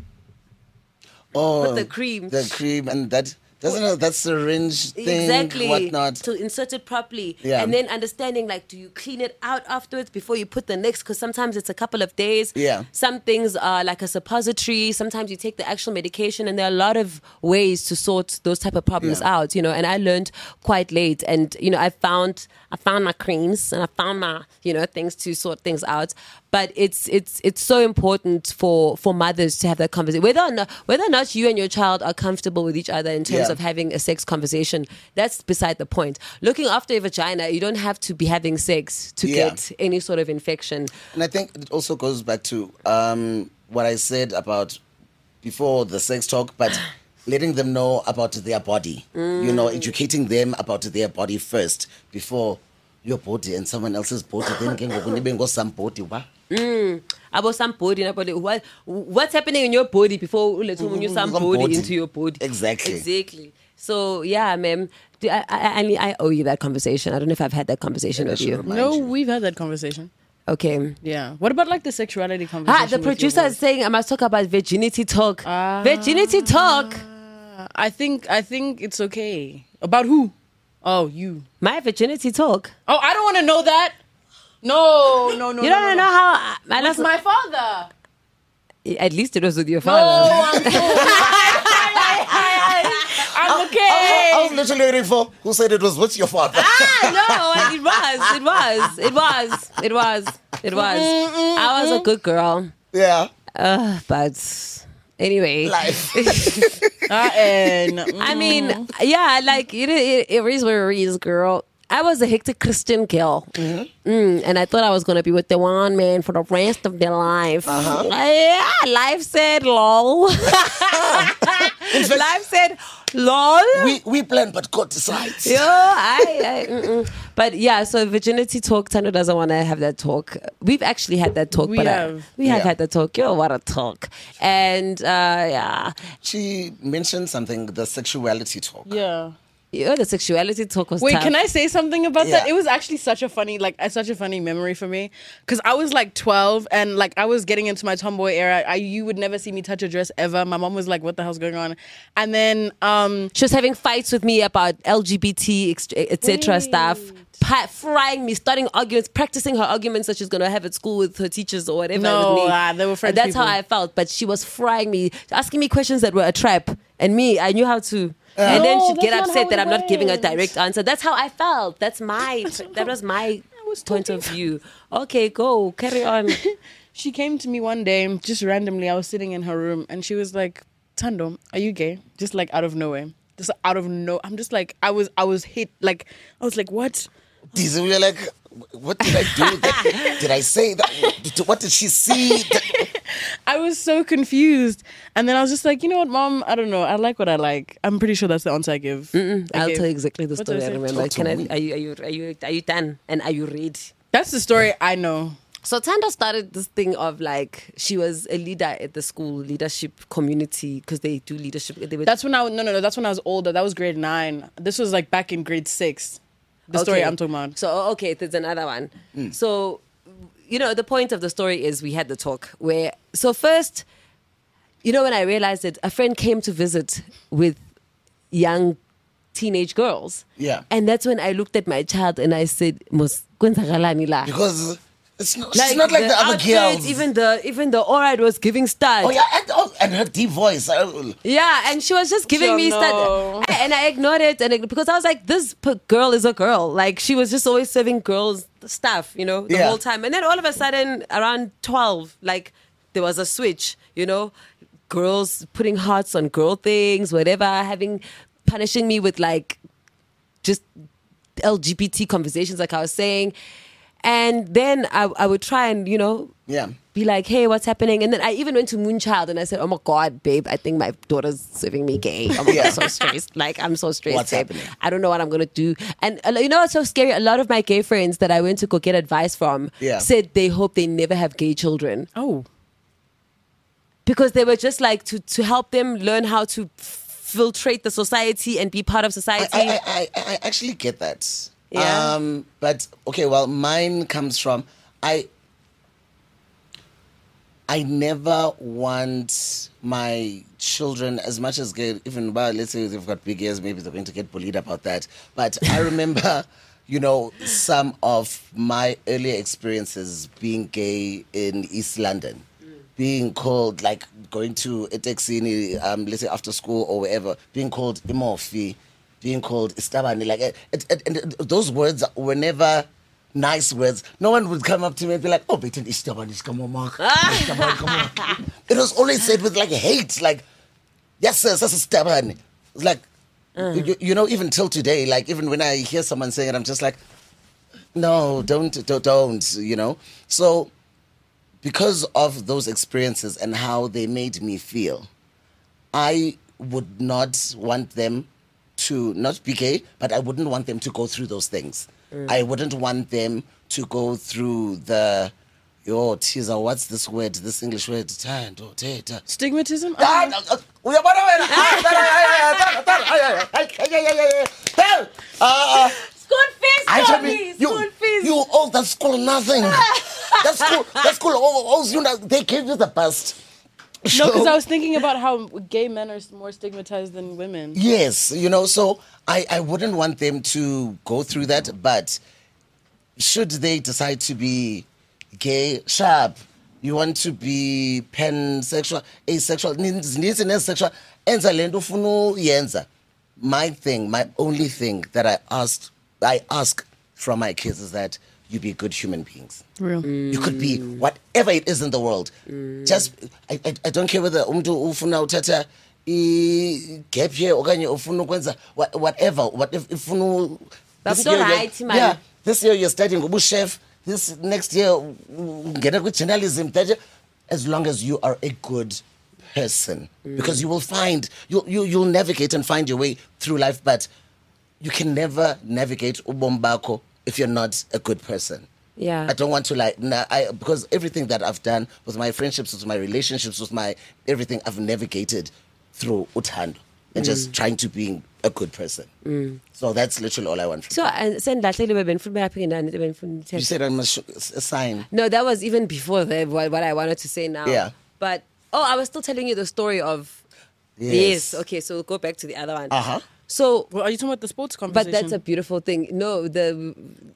Oh, Put the cream. the cream, and that doesn't know that syringe thing, exactly whatnot. to insert it properly, Yeah. and then understanding like, do you clean it out afterwards before you put the next? Because sometimes it's a couple of days. Yeah. Some things are like a suppository. Sometimes you take the actual medication, and there are a lot of ways to sort those type of problems Yeah. out. You know, and I learned quite late, and you know, I found I found my creams and I found my you know things to sort things out. But it's it's it's so important for, for mothers to have that conversation. Whether or not whether or not you and your child are comfortable with each other in terms Yeah. of having a sex conversation, that's beside the point. Looking after your vagina, you don't have to be having sex to Yeah. get any sort of infection. And I think it also goes back to um, what I said about before the sex talk, but letting them know about their body. You know, educating them about their body first before your body and someone else's body, then can go nibe ngo some body ba. About some body, about what what's happening in your body before you let some Some body body. into your body. Exactly. Exactly. So yeah, ma'am. Do- I, I, I, I owe you that conversation. I don't know if I've had that conversation Yeah, I with should you. remind No, you. we've had that conversation. Okay. Yeah. What about like the sexuality conversation? Ah, the with your producer boy? is saying I must talk about virginity talk. Ah. Virginity talk. I think I think it's okay. About who? Oh, you. My virginity talk. Oh, I don't want to know that. No, no, no. You no, don't no, know no. how. I, I With that's- my father. At least it was with your No, father. I'm so. I'm I, okay. I was literally waiting for who said it was with your father. Ah, no, it was, it was, it was, it was, it was. I was a good girl, Yeah. uh, but anyway. Life. Uh, and, I mean, yeah, like it, it, it is what it is, girl. I was a hectic Christian girl, mm, and I thought I was gonna be with the one man for the rest of their life. Uh-huh. Yeah, life said lol. Life said lol. we we plan, but God decides. Yo, I, I mm-mm. But yeah, so virginity talk. Tano doesn't want to have that talk. We've actually had that talk. We but I- have. we have Yeah. had that talk. Yo, what a talk! And uh, yeah, She mentioned something, the sexuality talk. yeah. yo, the sexuality talk was Wait, tough. can I say something about that? Yeah. It was actually such a funny, like, uh, such a funny memory for me because I was like twelve and like I was getting into my tomboy era. I you would never see me touch a dress ever. My mom was like, "What the hell's going on?" And then, um, She was having fights with me about L G B T, et cetera Wait. stuff. Pa- frying me, starting arguments, practicing her arguments that she's going to have at school with her teachers or whatever. No, with me. ah, they were French And that's how people. I felt. But she was frying me, asking me questions that were a trap. And me, I knew how to. and then No, she'd get that's not upset how that it I'm not giving a went. direct answer. That's how I felt. That's my, that was my was point of talking- view. Okay, go, carry on. she came to me one day, just randomly. I was sitting in her room and she was like, "Tando, are you gay?" Just like out of nowhere, just out of no. I'm just like, I was, I was hit. Like, I was like, "What?" Dizzy, we were like, what did I do? That, did I say that? Did- What did she see? That- I was so confused. And then I was just like, you know what, Mom? I don't know. I like what I like. I'm pretty sure that's the answer I give. I I'll gave. tell you exactly the What story did I I say? remember. Talk to Can I, me. are you, are you, are you, are you done? And are you ready? That's the story I know. So Tanda started this thing of like she was a leader at the school leadership community because they do leadership. They were, That's when I no no no. That's when I was older. That was grade nine. This was like back in grade six. The story Okay. I'm talking about. So oh, okay, there's another one. So you know the point of the story is we had the talk where so first, you know when I realized that a friend came to visit with young teenage girls. Yeah. And that's when I looked at my child and I said, "Mos kwenzakalani la?" because it's not, she's not like the, other outfit, girls. Even the even the aura was giving stars. oh, yeah, and, oh, and her deep voice. I- Yeah, and she was just giving Sure, me no. stuff, and I ignored it, and it, because I was like, this p- girl is a girl. Like she was just always serving girls stuff, you know, the Yeah. whole time. And then all of a sudden, around twelve, like there was a switch, you know, girls putting hearts on girl things, whatever, having punishing me with like just L G B T conversations, like I was saying. And then I, I would try and, you know, Yeah. be like, hey, what's happening? And then I even went to Moonchild and I said, oh my God, babe, I think my daughter's serving me gay. I'm Yeah. so stressed. Like, I'm so stressed, What's babe. happening? I don't know what I'm going to do. And uh, you know what's so scary? A lot of my gay friends that I went to go get advice from Yeah. said they hope they never have gay children. Oh. Because they were just like to, to help them learn how to filtrate the society and be part of I, society. I, I, I I actually get that. Yeah. Um, but okay, well, mine comes from I. I never want my children, as much as get, even well, let's say they've got big ears, maybe they're going to get bullied about that. But I remember, you know, some of my earlier experiences being gay in East London, being called, like going to a taxi, um, let's say after school or wherever, being called Imofi, being called Istabani. Like, it, it, it, and those words were never nice words. No one would come up to me and be like, oh, Betin Istabani, come on, Mark. Istabani, come on. It was always said with like hate, like, yes, sir, that's Istabani. It's like, you, you know, even till today, like, even when I hear someone saying it, I'm just like, no, don't, don't, don't, you know? So, because of those experiences and how they made me feel, I would not want them to not be gay, but I wouldn't want them to go through those things. Mm. I wouldn't want them to go through the, yo, teaser, what's this word, this English word? Thando, theta. Stigmatism? Ah, ah, ah, uyabona wena? Ah, ah, ah, ah, ah, ah, ah, School fees, I tell Tommy, me, school you, fees. you owe that school nothing. That school, that school owes you nothing. They gave you the best. No, because I was thinking about how gay men are more stigmatized than women. Yes, you know, so I, I wouldn't want them to go through that, but should they decide to be gay, sharp, you want to be pansexual, asexual, needs and asexual, enza le nto ufuna uyenza. My thing, my only thing that I asked, I ask from my kids is that you be good human beings. Real. You could be whatever it is in the world. Just, I, I, I don't care whether umntu ufuna uthatha i gap year okanye ufuna ukwenza wha- whatever. What if ufuna That's this all year you're- right, man. Yeah, this year you're studying ubu chef. This next year ngena ku journalism. that year- As long as you are a good person, because you will find you you you'll navigate and find your way through life, but you can never navigate ubomi bakho if you're not a good person. Yeah. I don't want to like nah, I because everything that I've done with my friendships, with my relationships, with my everything, I've navigated through uthando and just trying to be a good person. So that's literally all I want. From So, and send that little bit from and then you said I must sh- a sign. No, that was even before the, what, what I wanted to say now. Yeah. But, oh, I was still telling you the story of. Yes. Okay, so we'll go back to the other one. Uh huh. So, Well, are you talking about the sports but conversation? that's a beautiful thing. No, the.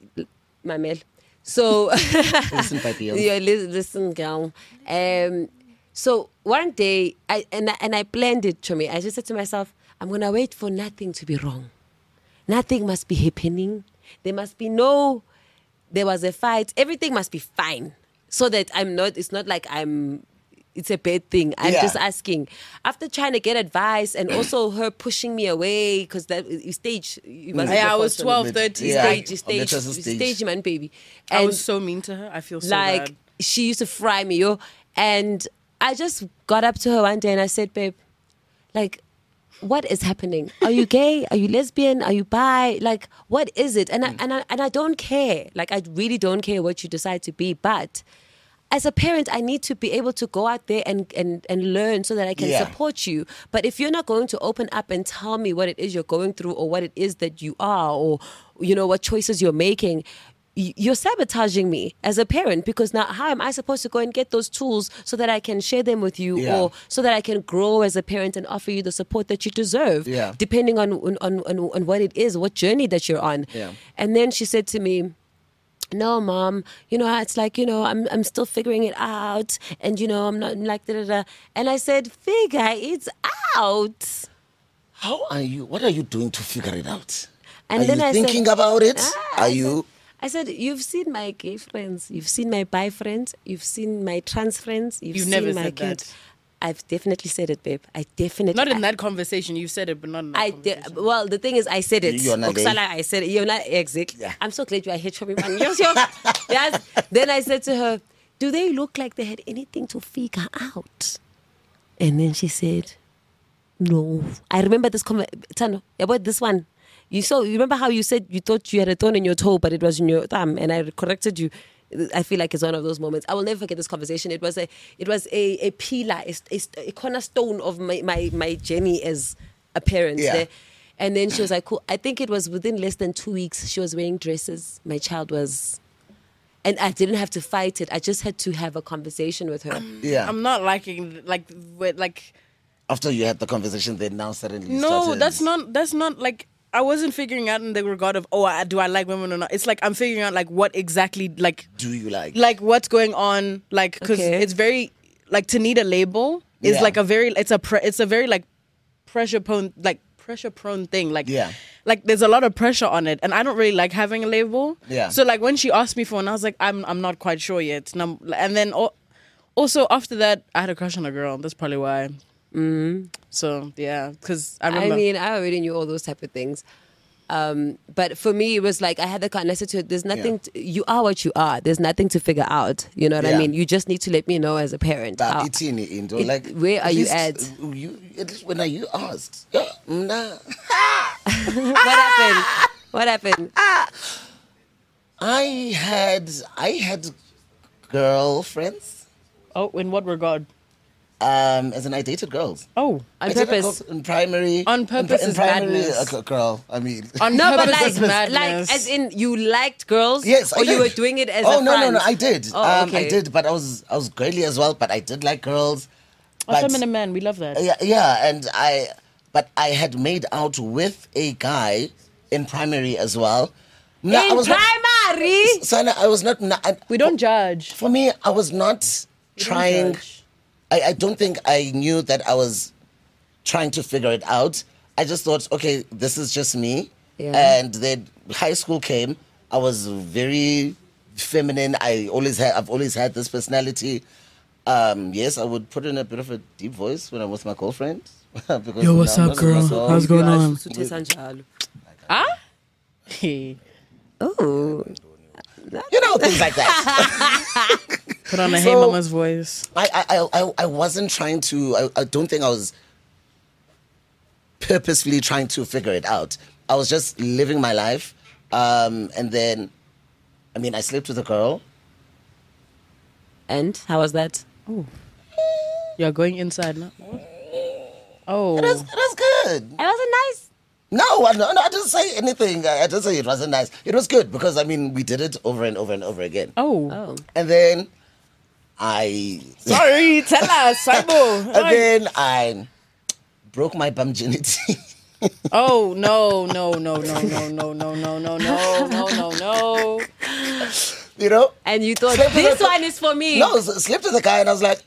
My mail. So. Listen, baby. Yeah, li- listen, girl. Um, so one day, I and I, and I planned it to me. I just said to myself, I'm gonna wait for nothing to be wrong. Nothing must be happening. There must be no. There was a fight. Everything must be fine, so that I'm not. It's not like I'm. It's a bad thing. I'm Yeah. just asking. After trying to get advice and also her pushing me away because that you stage. You must Yeah, I was be twelve, forced thirteen. You Yeah. stage, you On stage, the you stage. stage, man, baby. I And was so mean to her. I feel so like bad. she used to fry me, yo. And I just got up to her one day and I said, babe, like, what is happening? Are you gay? Are you lesbian? Are you bi? Like, what is it? And I and I and I don't care. Like, I really don't care what you decide to be. But as a parent, I need to be able to go out there and, and, and learn so that I can Yeah. support you. But if you're not going to open up and tell me what it is you're going through or what it is that you are or, you know, what choices you're making, y- you're sabotaging me as a parent because now how am I supposed to go and get those tools so that I can share them with you Yeah. or so that I can grow as a parent and offer you the support that you deserve, Yeah. depending on, on, on, on what it is, what journey that you're on. Yeah. And then she said to me, no, mom, you know, it's like, you know, I'm I'm still figuring it out. And, you know, I'm not like, da, da, da. And I said, figure it out. How are you? What are you doing to figure it out? And are then you I thinking said, about it? Ah, are I you? I said, you've seen my gay friends, you've seen my bi friends, you've seen my trans friends, you've, You've seen never my said that. kids. I've definitely said it, babe. I definitely. Not in I- that conversation. You said it, but not in that I did, conversation. well, the thing is, I said it. You're not gay. Oksala, I said it. You're not exactly. Yeah. I'm so glad you are here, Chobi man. Yes, yes. Yes. Then I said to her, "Do they look like they had anything to figure out?" And then she said, "No." I remember this conversation. Tano, about this one. You saw. You remember how you said you thought you had a thorn in your toe, but it was in your thumb, and I corrected you. I feel like it's one of those moments. I will never forget this conversation. It was a, it was a, a pillar, a, a, a cornerstone of my, my, my journey as a parent. Yeah. There. And then she was like, cool. I think it was within less than two weeks, she was wearing dresses. My child was, and I didn't have to fight it. I just had to have a conversation with her. Yeah. I'm not liking like with, like. After you had the conversation, then now suddenly. you No, started- that's not. That's not like. I wasn't figuring out in the regard of oh, I, do I like women or not? It's like I'm figuring out like what exactly like Do you like? like what's going on like because Okay. it's very like to need a label is Yeah. like a very it's a pre- it's a very like pressure prone like pressure prone thing like Yeah. like there's a lot of pressure on it and I don't really like having a label Yeah. so like when she asked me for one I was like I'm I'm not quite sure yet and, I'm, and then al- also after that I had a crush on a girl that's probably why mm. So yeah because I remember I mean, I already knew all those type of things. Um, but for me, it was like I had the kind. I said to her, "There's nothing. To, you are what you are. There's nothing to figure out. You know what I Yeah. mean? You just need to let me know as a parent. But how- itini into it- like where are you least, at? uh, You at least when are you asked? Yeah, nah. what happened? What happened? I had I had girlfriends. Oh, in what regard? Um, as in I dated girls. Oh, On I dated purpose. girls in primary. On in purpose pri- in is primary, madness. uh, girl. I mean, on No, but purpose like, is madness. like, as in, you liked girls, yes, or I you did. were doing it as oh, a no, front? no, no, I did. Oh, um, okay. I did, but I was I was girly as well. But I did like girls. a But- feminine man, we love that. Yeah, yeah, and I, but I had made out with a guy in primary as well. No, I In was not- primary, Sana, I was not. not I, We don't judge. For me, I was not We don't trying. judge. I, I don't think I knew that I was trying to figure it out. I just thought, okay, this is just me. Yeah. And then high school came. I was very feminine. I always had. I've always had this personality. Um, yes, I would put in a bit of a deep voice when I'm with my girlfriend. Because Yo, what's now up, I'm girl? myself. How's going You are on? Sotho Sanjalo. Ah? Hey. Oh, You know, things like that. Put on a So- Hey Mama's voice. I, I, I, I wasn't trying to, I, I don't think I was purposefully trying to figure it out. I was just living my life. Um, and then, I mean, I slept with a girl. and how was that? You're going inside now. Oh. It was, it was good. It wasn't nice. No, I, no, no, I didn't say anything. I, I didn't say it wasn't nice. It was good because, I mean, we did it over and over and over again. Oh. Oh, And then I, Sorry, tell us, Saibo. and then I broke my virginity. Oh no, no, no, no, no, no, no, no, no, no, no, no, no. You know? and you thought Slept with this a- one is for me. No, s- slept with a guy and I was like,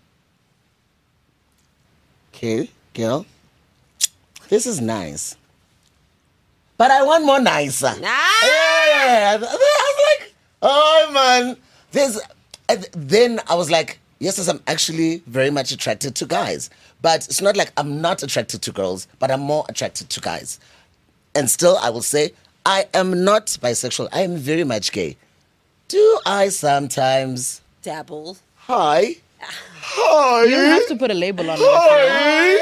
okay, girl, this is nice. But I want more nicer. Ah! Yeah. I was like, oh man. There's, and then I was like, yes, yes, I'm actually very much attracted to guys. But it's not like I'm not attracted to girls, but I'm more attracted to guys. And still, I will say, I am not bisexual. I am very much gay. Do I sometimes? Dabble. Hi. Hi. You don't have to put a label on it. Hi.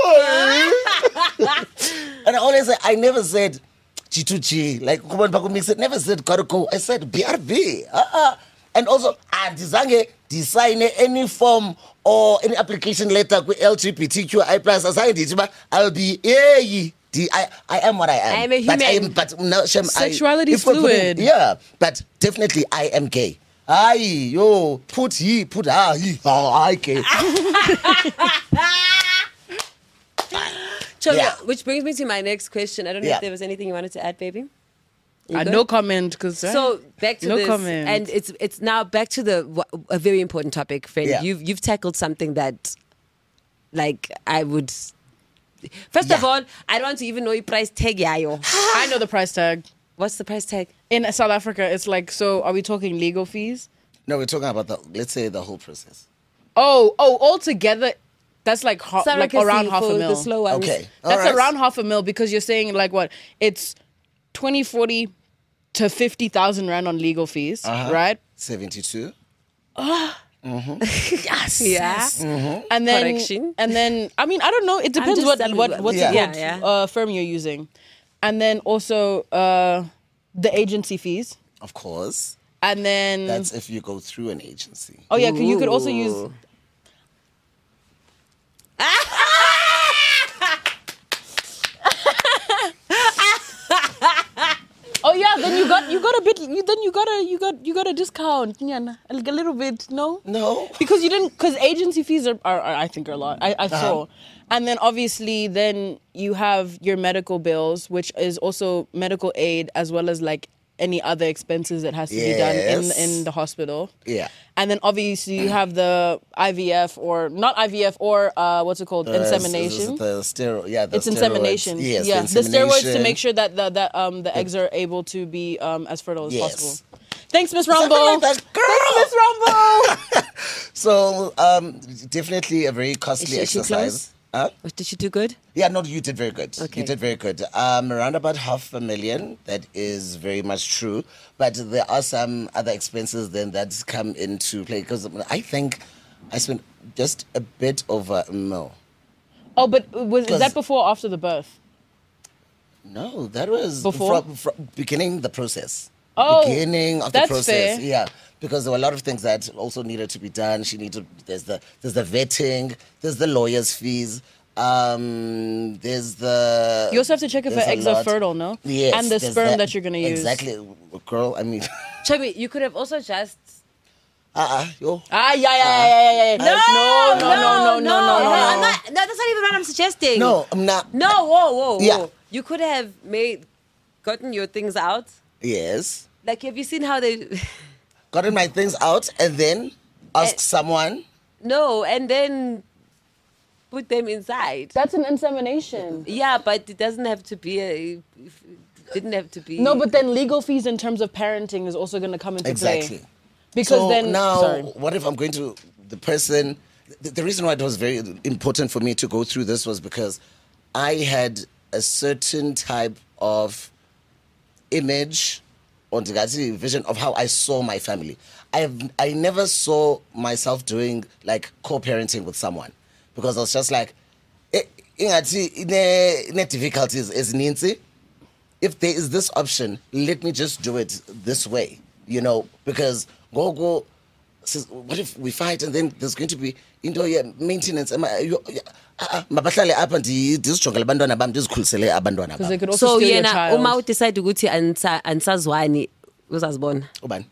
Hi. And I always say, I never said G two G. Like, Kuban Bakumik said, never said gotta go. I said B R B. Uh-uh. And also, I designed design any form or any application letter with L G B T Q I plus. I'll be, yeah, the, I, I am what I am. I am a But I human. am, but no, Shem, I- Sexuality if we're putting- fluid. Yeah, but definitely I am gay. Aye, yo, put he, put ah, he, oh, I gay. So, Yeah. which brings me to my next question. I don't know Yeah. if there was anything you wanted to add, baby. You Uh, good? no comment, because So back to No this, comment. and it's it's now back to the wh- a very important topic, friend. Yeah. You've you've tackled something that, like, I would. First of Yeah. all, I don't want to even know your price tag, yayo. I know the price tag. What's the price tag? In South Africa, it's like, so are we talking legal fees? No, we're talking about the, let's say, the whole process. Oh, oh, altogether, that's like ha- like Surrogacy around half for a mil. the slow ones. Okay. That's All right. around half a mil, because you're saying like what? It's twenty, forty to fifty thousand rand on legal fees, Uh-huh. right? seventy-two. Yes. Yeah. And then Correction. and then I mean I don't know. It depends just- what I'm- what what's Yeah. it called, Yeah, yeah. Uh, firm you're using, and then also uh, the agency fees, Of course. and then That's if you go through an agency. oh yeah, you could also use. Ooh. Oh yeah, then you got you got a bit. You, then you got a you got you got a discount, Nyana, like a little bit. No, No. because you didn't. Because agency fees are, are, are I think are a lot. I, I saw, and then obviously then you have your medical bills, which is also medical aid as well as like any other expenses that has to be done Yes. in in the hospital. Yeah. And then obviously you have the I V F or not I V F or uh, what's it called, Uh, insemination. it's- it's The stero- yeah, the It's steroids. insemination. Yes, yeah, the, the, steroids to insemination. make sure that the, that um the eggs are able to be um as fertile as Yes. possible. Thanks, Miss Something Rumble. like that. Girl! Miss Rumble. So, um, definitely a very costly Is she- is she exercise. Huh? Did she do good? Yeah, no, you did very good. Okay. You did very good. Um, around about half a million. That is very much true. But there are some other expenses then that come into play because I think I spent just a bit over a mil. Oh, but was is Because- that before or after the birth? No, that was Before? From, from beginning the process. Oh, beginning of the that's process. fair. Yeah, because there were a lot of things that also needed to be done. She needed. There's the there's the vetting. There's the lawyer's fees. Um, there's the. You also have to check if there's her a eggs are lot. fertile, no? Yes. And the there's sperm that, you're gonna use. Exactly, girl. I mean, Chubby, you could have also just. uh, uh yo. Ah, yeah, yeah, yeah, yeah, yeah, yeah. No, no, no, no, no, no, no, no. I'm not, no, that's not even what I'm suggesting. No, I'm not. No, whoa, whoa, whoa. Yeah. You could have made, gotten your things out. Yes. Like, have you seen how they? Gotten my things out and then ask Eh. someone. No, and then put them inside. That's an insemination. Yeah, but it doesn't have to be a. It didn't have to be. No, but then legal fees in terms of parenting is also going to come into Exactly. play. Because so then, now, sorry. what if I'm going to the person? The, the reason why it was very important for me to go through this was because I had a certain type of image or the vision of how I saw my family. I have, I never saw myself doing like co-parenting with someone because I was just like, eh, ingathi ine ine difficulties ezininzi. If there is this option, let me just do it this way, you know, because go go. Says, what if we fight and then there's going to be into yeah, maintenance? Am I? you- yeah, ah, ah, mabahlale apha ndi- ndizijongele abantwana bam, ndizikhulisele abantwana Because they bam. could also So steal your yena child. uma decide ukuthi ansa- ansazwani uzazibona Ubani?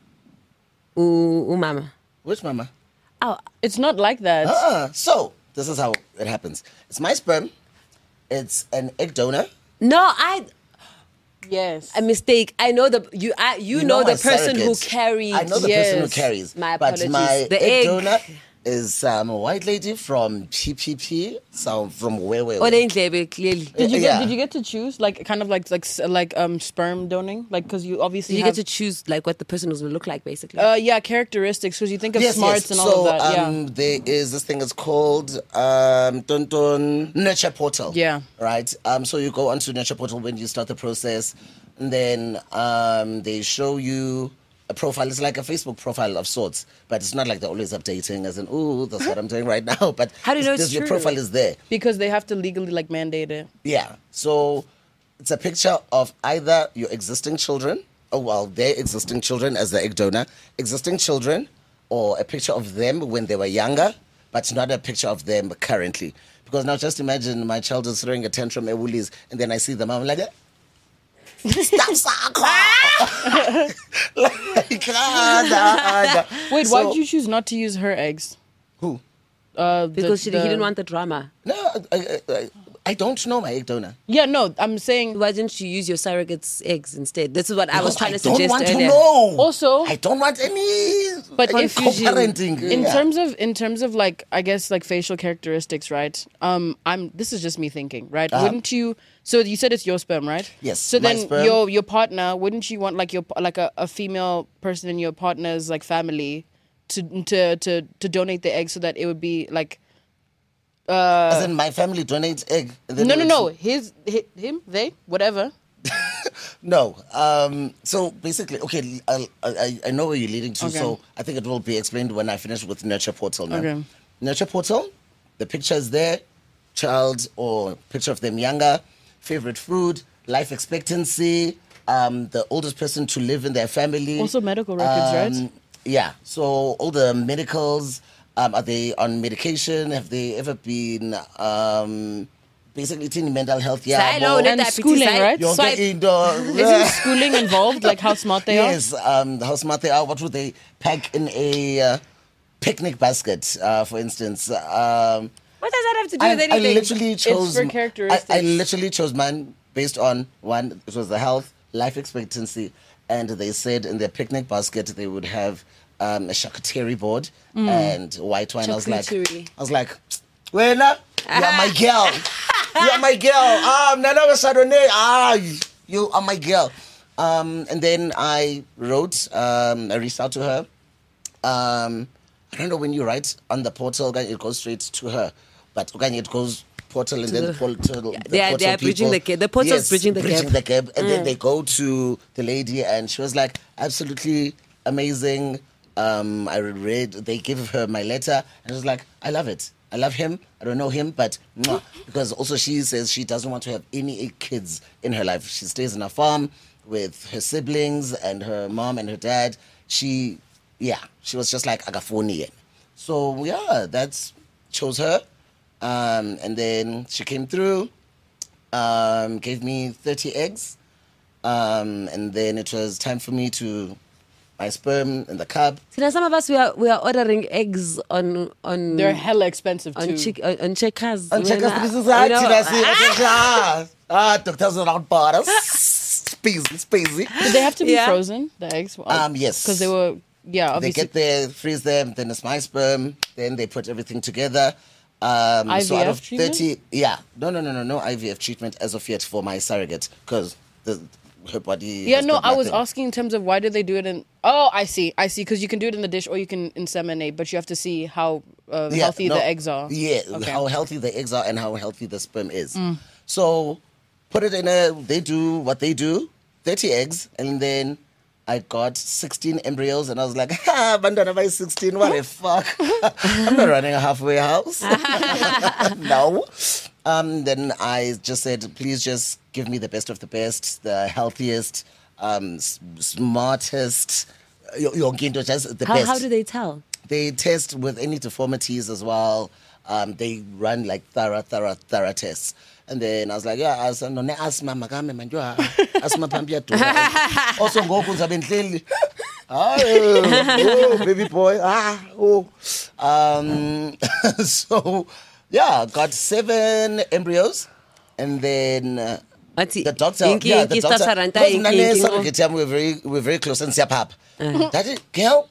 U- umama. Which mama? Oh, It's not like that. Ah, so this is how it happens. It's my sperm. It's an egg donor. no, I Yes. a mistake. I know the you. I you, know, the a person who surrogate. carries. I know the person who Yes. carries. My But apologies. my The egg, egg. donor is um, a white lady from P P P. So from where where? Oh, the indlebe, clearly. Did you get? Yeah. Did you get to choose like kind of like like s- like um sperm donating? Like because you obviously You have, get to choose like what the person was going to look like, basically. uh yeah characteristics because you think of Yes, smarts yes. and all so, of that. Um, there is this thing. It's called um, Dun Dun Nurture Portal. Yeah. Right. Um. So you go onto Nurture Portal when you start the process, and then um, they show you a profile. It's like a Facebook profile of sorts, but it's not like they're always updating as in, oh, that's what I'm doing right now. But How do you know it's- it's your true? profile is there? yeah. Because they have to legally like mandate it. Yeah. So it's a picture of either your existing children, or well, their existing children as the egg donor, existing children, or a picture of them when they were younger, but not a picture of them currently. Because now just imagine my child is throwing a tantrum at Woolies, and then I see them, I'm like, stop sakho. Like, ah, nah, nah. Wait, So- why did you choose not to use her eggs? Who? Uh, the- because she, the- he didn't want the drama. No, I, I, I, I don't know my egg donor. Yeah, no, I'm saying Why didn't you use your surrogate's eggs instead? This is what I was Because trying I to don't suggest want earlier. to know. Also- I don't want any. But any if you- co-parenting. in Yeah. terms of in terms of like I guess like facial characteristics, right? Um, I'm this is just me thinking, right? Uh-huh. Wouldn't you? So you said it's your sperm, right? Yes, So my then sperm. your your partner, wouldn't you want like your like a, a female person in your partner's like family to to to to donate the egg so that it would be like As in my family donates egg. and then no no it no would- his, hi him they whatever. No. Um, so basically, okay, I, I, I know where you're leading to. Okay. So I think it will be explained when I finish with Nurture Portal now. Okay. Nurture Portal, the picture is there, child or picture of them younger, favorite food, life expectancy, um, the oldest person to live in their family. Also medical records, right? Um, Yeah. So all the medicals, um, are they on medication? Have they ever been um, basically taking mental health? Yeah. Silo, more- let And that be schooling, decide- right? Yonke Swipe. into- Isn't schooling involved? Like how smart they are? Yes, um, how smart they are. What would they pack in a uh, picnic basket, uh, for instance? Um, What does that have to do I, with I anything? literally chose. for I, characteristics. I literally chose mine based on one. It was the health, life expectancy, and they said in their picnic basket they would have um, a charcuterie board and white wine. I was like, Charcuterie. I was like, Wena, you're my girl. You're my girl. Um, Nana Chardonnay. Ah, you are my girl. Um, and then I wrote. Um, I reached out to her. Um, I don't know when you write on the portal, it goes straight to her, but it goes portal, and then the, portal. The they are- portal they are bridging people- the gap. The portal's yes, bridging the bridging gap. the gap, and then they go to the lady, and she was like, absolutely amazing. Um, I read. They give her my letter, and I was like, I love it. I love him. I don't know him, but mwah. Because also she says she doesn't want to have any kids in her life. She stays in a farm with her siblings and her mom and her dad. She, yeah, she was just like Agafonian. So yeah, that's chose her, um, and then she came through, um, gave me thirty eggs, um, and then it was time for me to my sperm in the cup. You know, some of us we are we are ordering eggs on on They're hella expensive on too. chick on, on checkers. And check You us know, this is you ah, know, Tina, see, I said, ah, ah, doctors around borders. Spacey, spacey. Did they have to be Yeah. frozen, the eggs? Um, yes. Because they were, yeah, They obviously. get there, freeze them, then it's my sperm, then they put everything together. Um, so out I V F of treatment? thirty, yeah, no, no, no, no, no I V F treatment as of yet for my surrogate because the her body. Yeah, has no, got I was nothing. asking in terms of why did they do it in. Oh, I see, I see. Because you can do it in the dish or you can inseminate, but you have to see how uh, Yeah, healthy no, the eggs are. Yeah, Okay. how healthy the eggs are and how healthy the sperm is. So put it in a. They do what they do, thirty eggs, and then I got sixteen embryos, and I was like, ah, bandana by sixteen, what the fuck? I'm not running a halfway house. No. Um, then I just said, please just give me the best of the best, the healthiest, um, s- smartest, your, your ginto, just the How best. how do they tell? They test with any deformities as well. Um, they run like thorough, thorough, thorough tests. And then I was like, yeah, I said, no, ne asthma, magame, man, you are asthma, pambia, too. Also, go to the oh, baby boy, ah, oh. Um, so, yeah, got seven embryos. And then uh, What's it? the doctor, Inky, yeah, inky, the doctor, stasaranta, because inky, nane inky, surrogate yam, we're very, we're very close and siapap. That is, girl,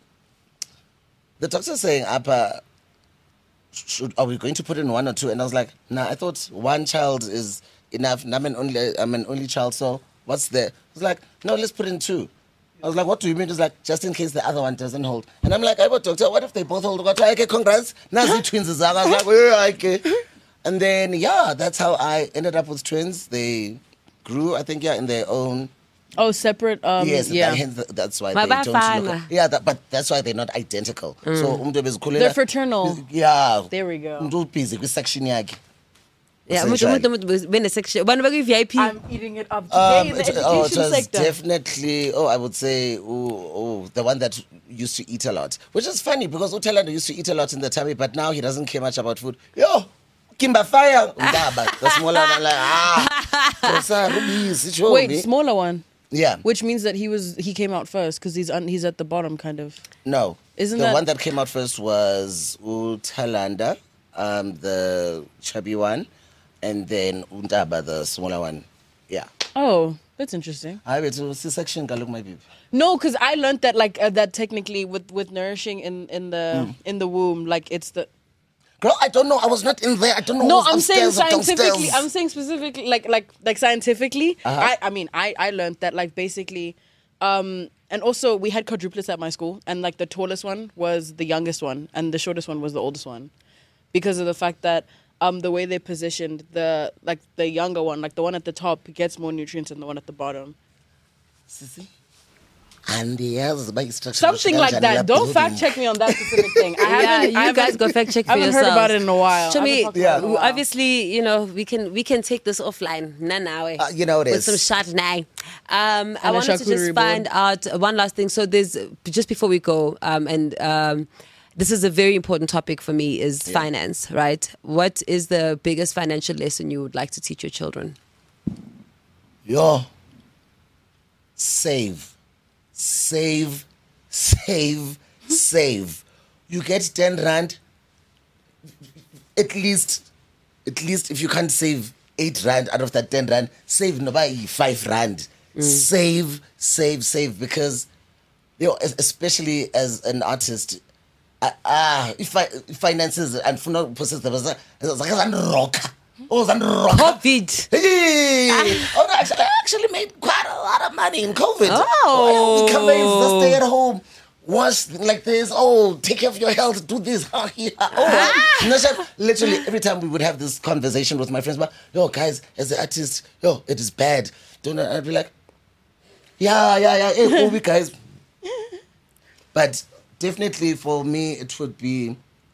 the doctor's saying, Apa, should, are we going to put in one or two? And I was like, nah, I thought one child is enough. I'm an only, I'm an only child, so what's there? I was like, no, let's put in two. I was like, what do you mean? It's like, just in case the other one doesn't hold. And I'm like, I go, doctor, what if they both hold? I go, okay, congrats. Nazi twins is I was like, yeah, okay. And then, yeah, that's how I ended up with twins. They grew, I think, yeah, in their own. Oh, separate. Um, Yes, yeah. that, hence, that's why Ma they don't bafana. look. Yeah, that, but that's why they're not identical. So, umuntu ebezikhulela- They're fraternal. Yeah. There we go. Umuntu busy kwi-section yakhe. Yeah, umuntu Essentially. umuntu umuntu bene section. One bagi V I P. I'm eating it up today Um, in the it, education oh, it was sector. definitely, oh, I would say, oh, oh, the one that used to eat a lot. Which is funny because Utelando used to eat a lot in the tummy, but now he doesn't care much about food. Yo, Kimba Fire, Undaba, the smaller one, like, ah, Kosa, Rubies, it's your Wait, me. smaller one. Yeah, Which means that he was he came out first because he's un, he's at the bottom, kind of. no. Isn't the that- one that came out first was Utalanda, um, the chubby one, and then Undaba, the smaller one. Yeah. Oh, that's interesting. I wait to C-section, look my baby. No, because I learned that like uh, that technically with with nourishing in in the Hmm. in the womb, like it's the. Girl, I don't know. I was not in there. I don't know. No, who was I'm saying upstairs or scientifically. downstairs. I'm saying specifically, like like like scientifically. Uh-huh. I I mean I I learned that like basically, um, and also we had quadruplets at my school, and like the tallest one was the youngest one, and the shortest one was the oldest one, because of the fact that um the way they positioned the like the younger one, like the one at the top, gets more nutrients than the one at the bottom. Sissy? And yes, by structure. Something like that. Don't fact check me on that specific thing. I Yeah, haven't. you I haven't- guys go fact check for I haven't yourselves. heard about it in a while. To I haven't me, talked about it in a while. obviously, you know, we can we can take this offline. Nah, nah, eh. Uh, you know it with is. some Chardonnay. Um, I And a wanted to just charcuterie board. find out one last thing. So there's just before we go, um, and um, this is a very important topic for me is finance. Right? What is the biggest financial lesson you would like to teach your children? Yo. Save. Save. Save. Save. You get ten rand. At least, at least if you can't save eight rand out of that ten rand, save nobody five rand. Save, save, save. Because, you know, es- especially as an artist, ah, uh, if I finances and funeral process, there was a rock. Oh, rock. COVID. Hey! Oh, no, actually, I actually made quite a lot of money in COVID. Oh. The campaigns, the stay at home. wash like this. Oh, take care of your health. Do this. Oh, yeah. Oh, wow. No, shit. Literally, every time we would have this conversation with my friends, but yo, guys, as an artist, yo, it is bad. Don't I'd be like, yeah, yeah, yeah. Hey, oh, we guys. But definitely for me, it would be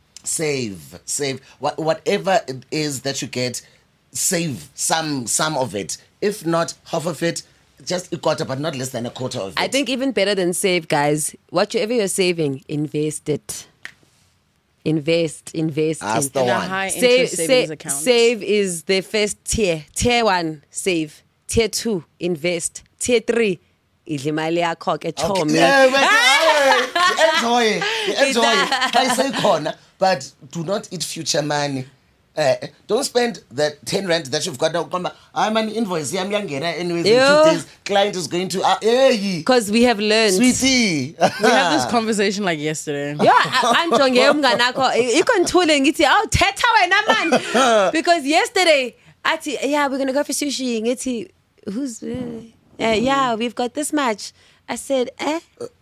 save, save. What, whatever it is that you get, save some, some of it. If not half of it, just a quarter, but not less than a quarter of it. I think even better than save, guys. Whatever you're saving, invest it. Invest, invest. That's in. the In a one. high Save, interest savings save, account. save is the first tier. Tier one, save. Tier two, invest. Tier three, idla imali yakho ke Okay. chomi. Yeah, but, uh, enjoy, enjoy. I say corner, but do not eat future money. Uh, don't spend that ten rand that you've got now. Come, I'm an invoice. I'm yangena anyways. In Ew. two days, client is going to. Uh, hey, Because we have learned. sweetie. We had this conversation like yesterday. Yeah, anjonge umnganakho ikonthule ngithi awu thetha wena man. Because yesterday athi yeah, we're going to go for sushi. Ngithi who's uh, uh, yeah, we've got this much. I said, "Eh?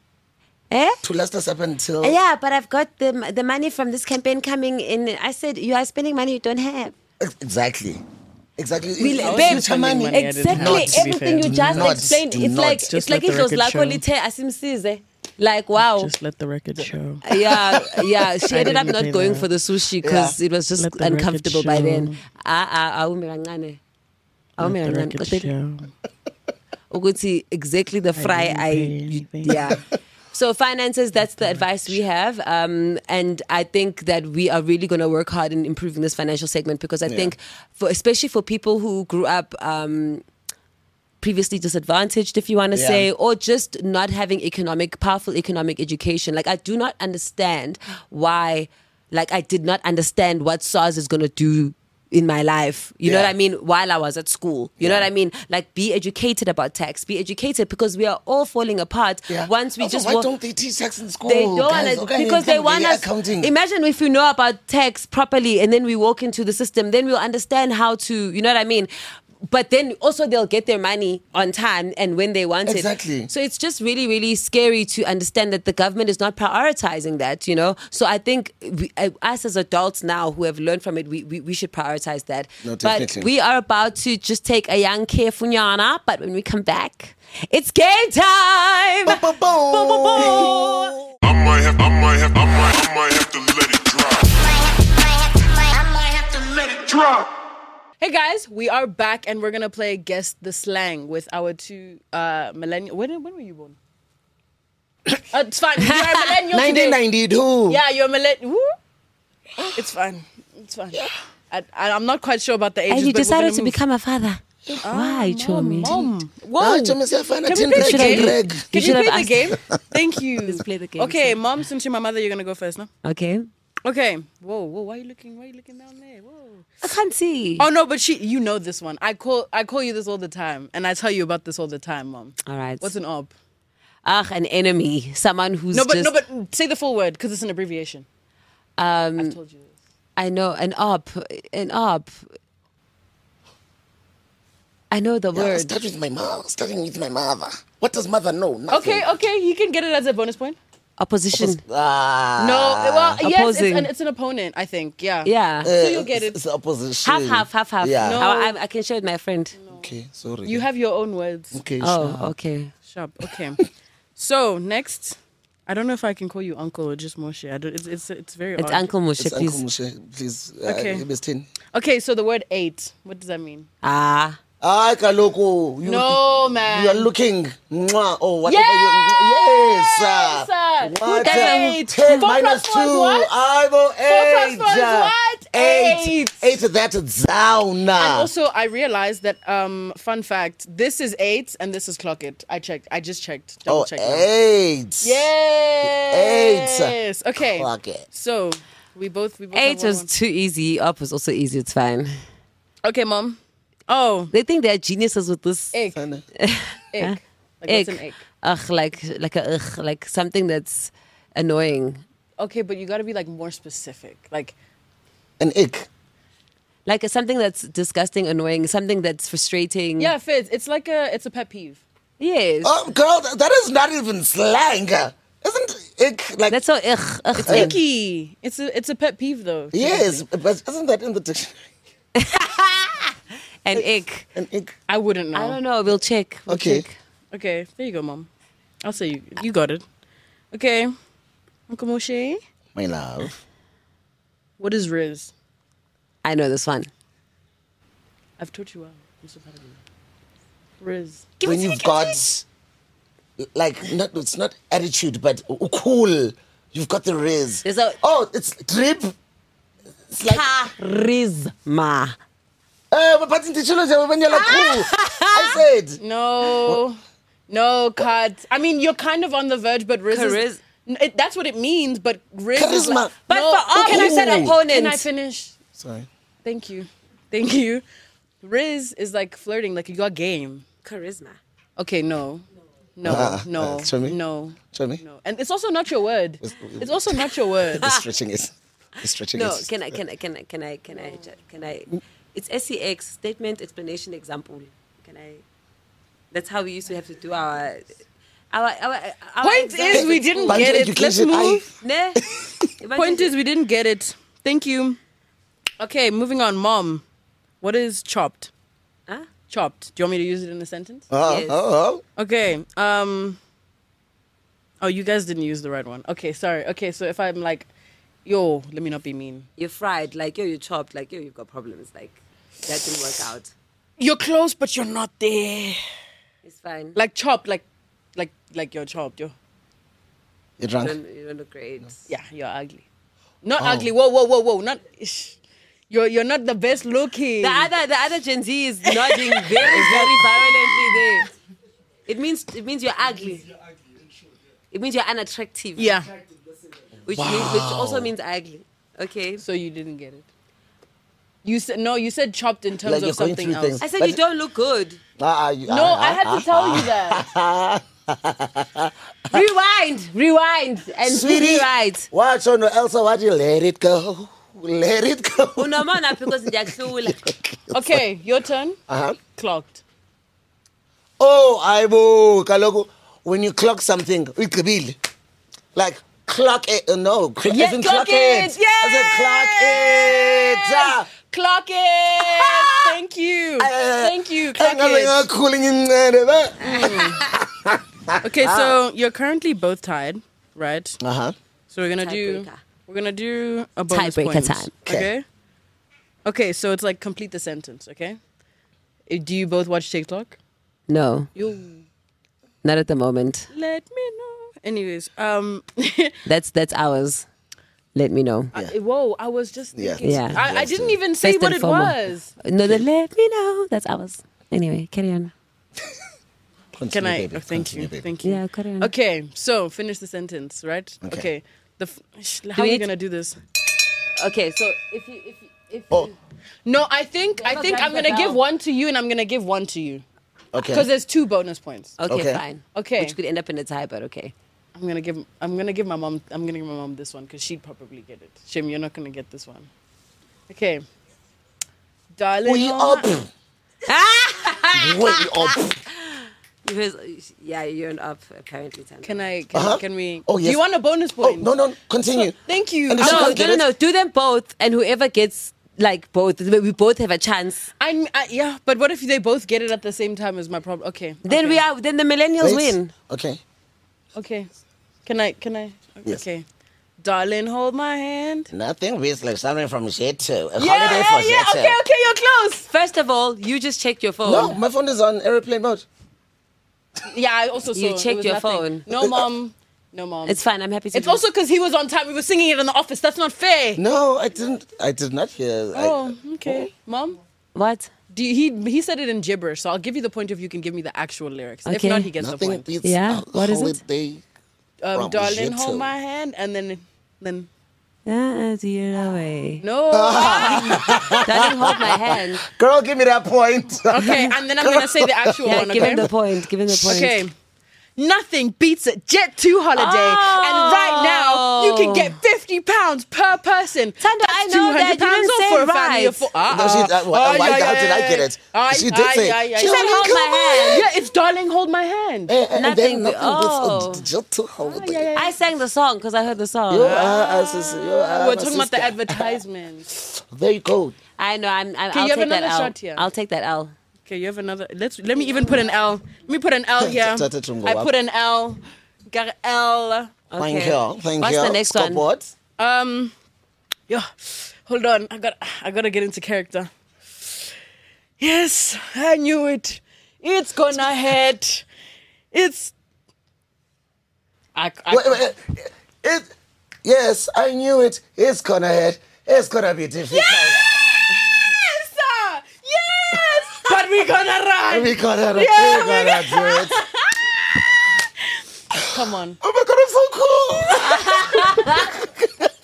Eh? To last us up until. Yeah, but I've got the the money from this campaign coming in." I said, "You are spending money you don't have." Exactly. Exactly. We- It's babe, future money. money. I didn't Exactly. have, to be Everything fair. you just Not- explained. do It's not. like Just it's let like the it was record like show. only asimsize. Like wow. Just let the record show. Yeah, yeah. She I ended up didn't not say going that. for the sushi because Yeah. it was just Let the record uncomfortable by show. then. Ah, ah, awume kancane. Awume Let the kancane. record Kodwa show. ukuthi exactly the fry didn't I, pay you- anything. yeah. So finances, that's the advice we have, um, and I think that we are really going to work hard in improving this financial segment because I Yeah. think, for especially for people who grew up um, previously disadvantaged, if you want to Yeah. say, or just not having economic, powerful economic education. Like I do not understand why. Like I did not understand what SARS is going to do in my life. You know Yeah. what I mean? While I was at school. You know Yeah. what I mean? Like be educated about tax. Be educated because we are all falling apart Yeah. once we Also, just why wa- don't they teach tax in school? they don't guys? want Okay, because they come, want yeah, us. accounting. Imagine if we know about tax properly and then we walk into the system, then we'll understand how to. You know what I mean? But then also they'll get their money on time and when they want Exactly. it. So it's just really, really scary to understand that the government is not prioritizing that, you know? So I think we, uh, us as adults now who have learned from it, we, we, we should prioritize that. No, but definitely. we are about to just take a young Kefunyana, but when we come back, it's game time! Boom, boom, boom. I might have, I might have, I might, I might have to let it drop. I might have to let it drop. Hey guys, we are back and we're gonna play Guess the Slang with our two uh millennial. When when were you born? uh, it's fine. You're a millennial nineteen today. ninety-two. Yeah, you're a millennial. It's fine. It's fine. I, I, I'm not quite sure about the ages. And you but we're decided gonna to move. become a father. Why, Chomi? Mom. Whoa. Ah, Chomi, siyafana, Can ten we play reg, the ten game? reg. Can You you, should have play the asked- game? Thank you. Let's play the game. Okay, Mom, since you're my mother, you're gonna go first, no? Okay. Okay. Whoa, whoa, why are you looking why are you looking down there? Whoa. I can't see. Oh no, but she you know this one. I call I call you this all the time and I tell you about this all the time, Mom. All right. What's an ob? Ah, an enemy. Someone who's No, but just... no, but say the full word because it's an abbreviation. Um, I've told you this. I know, an op. An op. I know the Yeah, word. start with my mother. Starting with my mother. What does mother know? Nothing. Okay, okay, you can get it as a bonus point. Opposition. Ah. No, well, yes, it's Opposing. an, it's an opponent, I think. Yeah. Yeah. So you'll get it. It's opposition. half, half, half, half. Yeah. No. I, I, I can share with my friend. Okay, sorry. You have your own words. Okay, Oh, sure. okay. Sharp. Okay. So next, I don't know if I can call you uncle or just Moshe. I don't, it's it's it's very It's odd. Uncle Moshe, It's please. Uncle Moshe, please. Uh, Okay. give us ten. Okay, so the word eight. What does that mean? Ah. Ah, Kaloko. You, No, man. You are looking. Mwah, oh, whatever Yes! you. Yes, sir. sir. What? That's Uh, eight. ten Four minus plus four is two. what? I go eight. plus four is what? Eight. Eight. Eight. That's down. And also, I realized that, um, fun fact, this is eight and this is clock it. I checked. I just checked. Double Oh, checked. now. eight. Yes. Okay. Clock it. So we both we both Eight have one, was one. too easy. Up was also easy. It's fine. Okay, Mom. Oh, They think they're geniuses with this. egg. Huh? Egg. Like egg. what's an egg? Ugh, like like a ugh, like something that's annoying. Okay, but you got to be like more specific. Like An egg. Like something that's disgusting, annoying, something that's frustrating. yeah, Fizz. It's like a it's a pet peeve. Yes. Oh, girl, that that is not even slang. Isn't ick, like That's so ugh. ugh It's thing. icky. It's a it's a pet peeve though. yes, but isn't that in the dictionary? And ick. An ick. I wouldn't know. I don't know. We'll check. We'll Okay. check. Okay, there you go, mom. I'll say you you got it. Okay, Uncle Moshe, My love. what is Riz? I know this one. I've taught you well. I'm so proud of you. Riz. when you've got like not it's not attitude but uh, cool. You've got the riz. There's a- oh, it's drip. It's like Charisma. uh, but in the when you're like cool. I said No, no, cut. I mean, you're kind of on the verge, but Riz Chariz- is... N- It, that's what it means, but Riz is Charisma. like... But no, for all can I said Ooh. opponents. Can I finish? sorry. Thank you. Thank you. Riz is like flirting, like you got game. Charisma. Okay, no. No, Ah, no, uh, show me. no, Show me. no. And it's also not your word. It's also not your word. The stretching is the stretching No, is can I, can I, can I, can I, can I, can I? It's S E X, statement, explanation, example. Can I? That's how we used to have to do our, our, our, our Point exams is, we at didn't school. get it. Let's Education, I- move. Ne? Point is, we didn't get it. Thank you. Okay, moving on. Mom, what is chopped? Huh? Chopped. Do you want me to use it in a sentence? oh, Yes. oh, oh. Okay. Um. Oh, you guys didn't use the right one. Okay, sorry. Okay, so if I'm like, yo, let me not be mean. You're fried, like yo, you're chopped, like yo, you've got problems, like that didn't work out. You're close, but you're not there. It's fine. Like chopped, like, like, like you're chopped. You're, You're You drunk. don't, you don't look great. yeah, you're ugly. Not Oh. ugly. Whoa, whoa, whoa, whoa. Not. Ish. You're, you're not the best looking. The other, the other Gen Z is nodding very, very violently there. It means, it means you're ugly. It means you're unattractive. Yeah. Which means, which also means ugly. Okay. So you didn't get it. You said no. You said chopped in terms Like you're of going something through else. things. I said But- you don't look good. Ah, ah, you, No, ah, I ah, had to tell you that. Rewind, rewind, and Sweetie, rewrite. watch on Elsa, what you let it go. Let it go. Unamona because ndiyahlula. Okay, your turn. Uh-huh. Clocked. Oh, aibo, kaloku, when you clock something, uyigqibile. Like clock it, uh, no, cl- Yeah, as in clock clock it, it. As in clock it. Ah. Clock it. Thank you. Thank you. Clock Engabe it. ngakhuling incane, ba? Okay, so you're currently both tied, right? Uh-huh. So we're gonna do Tiebreaker. we're gonna do a bonus Tiebreaker point. time. Okay. Okay. Okay, so it's like complete the sentence. Okay. Uh, Do you both watch TikTok? No, You not at the moment. let me know. Anyways, um, That's that's ours. Let me know. I, whoa, I was just Yeah. thinking. Yeah. I, I Yes, didn't sir. even say First what and it foremost. was. No, the let me know. That's ours. Anyway, carry on. Can Continue, I? baby. Oh, thank Continue, you. baby. Thank you. Yeah, carry on. Okay, so finish the sentence, right? Okay. Okay. The f- sh- how we are we need- gonna do this? Okay, so if you if you, if Oh, No, I think I Never think rang I'm the gonna give bell. one to you and I'm gonna give one to you okay. because there's two bonus points. okay, Okay. fine. Okay. Which could end up in a tie, but okay. I'm gonna give I'm gonna give my mom I'm gonna give my mom this one because she'd probably get it. Shim, you're not gonna get this one. Okay, darling. We oh up. my- Way up. You guys, yeah, you're an up apparently. Tanya. Can I? Can, Uh-huh. can we? Oh, Do yes. you want a bonus Oh, point? no, no, continue. Thank you. And I she No, was- can't no, get no, it? no. Do them both, and whoever gets like both, we both have a chance. I'm, I, yeah, but what if they both get it at the same time? Is my problem? Okay. Then okay. we are. Then the millennials Wait. win. Okay. Okay. Can I? Can I? Yes. Okay. Darling, hold my hand. Nothing beats like something from Sheto. A Yeah, holiday yeah, for yeah. Sheto. Okay, okay, you're close. First of all, you just checked your phone. No, my phone is on airplane mode. Yeah, I also saw. You it checked was your nothing. phone. No, mom. No, mom. It's fine. I'm happy to. It's do- also because he was on time. We were singing it in the office. That's not fair. No, I didn't. I did not hear. Oh, I, okay. Mom, what? do you, he he said it in gibberish, so I'll give you the point if you can give me the actual lyrics. If Okay. not, he gets the nothing point. beats Yeah, a what is it? holiday Um, from darling, hold Sheto. my hand, and then then Ah, dear away. no. Darling, hold my hand. Girl, give me that point. Okay, and then I'm gonna say the actual Yeah, one. give Okay. him the point. Give him the point. Okay. Nothing beats a Jet two holiday. And right now, you can get fifty pounds per person. Tando, I know that you didn't or say for it a family right. of four. Uh, No, she, uh, why, oh, why yeah, how yeah, did I yeah. get it? Aye, She did aye, say, aye, aye. she She said, only hold my come hand. Yeah, it's darling, hold my hand. Eh, and Nothing- then nothing oh. but just to hold yeah, yeah, yeah. I sang the song because I heard the song. You are, uh, sis- you are We're my talking about the sister. advertisement. There you go. I know. I'm. I'm Okay, I'll you have take that another L. shot here. I'll take that L. Okay, you have another. Let's let me even put an L. Let me put an L here. Tata Tungo, I wap. put an L. Got L. Thank Okay. you. Thank What's you. the next one? Scoreboard. Um, yeah. Hold on. I got. I gotta get into character. Yes, I knew it. It's gonna hit. It's. I, I, Wait, wait, it, yes, I knew it. It's gonna hit. It's gonna be difficult. Yes! sir! Yes! But we're gonna run! We gotta, Yeah, we gotta do it. Come on. Oh my god, I'm so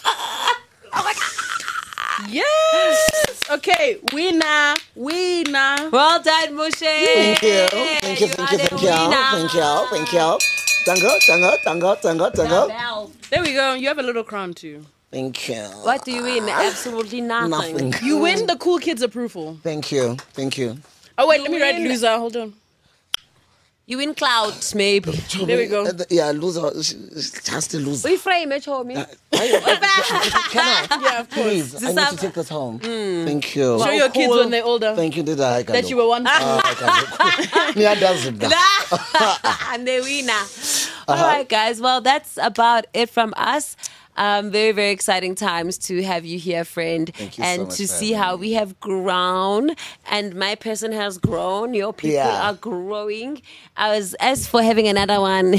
cool. Yes! Okay, winner, winner. Well done, Moshe. Thank you. Thank you, thank you, thank you. Thank you, thank you. Tango, tango, tango, tango, tango. There we go. You have a little crown too. Thank you. What do you win? Absolutely nothing. Nothing. You win the cool kids approval. Thank you, thank you. Oh wait, let me write win. loser. Hold on. You win clouds, maybe. There we go. Uh, th- Yeah, loser. sh- sh- Just a loser. We frame it, homie. Can I? Yeah, of course. Please, I need to take this home. Thank you. Show your kids cool. when they're older Thank you, did I? that you were one. Yeah, does it. And the winner. All right, guys. Well, that's about it from us. Um, very, very exciting times to have you here, friend, Thank you so and much to for see having how me. we have grown, and my person has grown. Your people Yeah. are growing. I was as for having another one.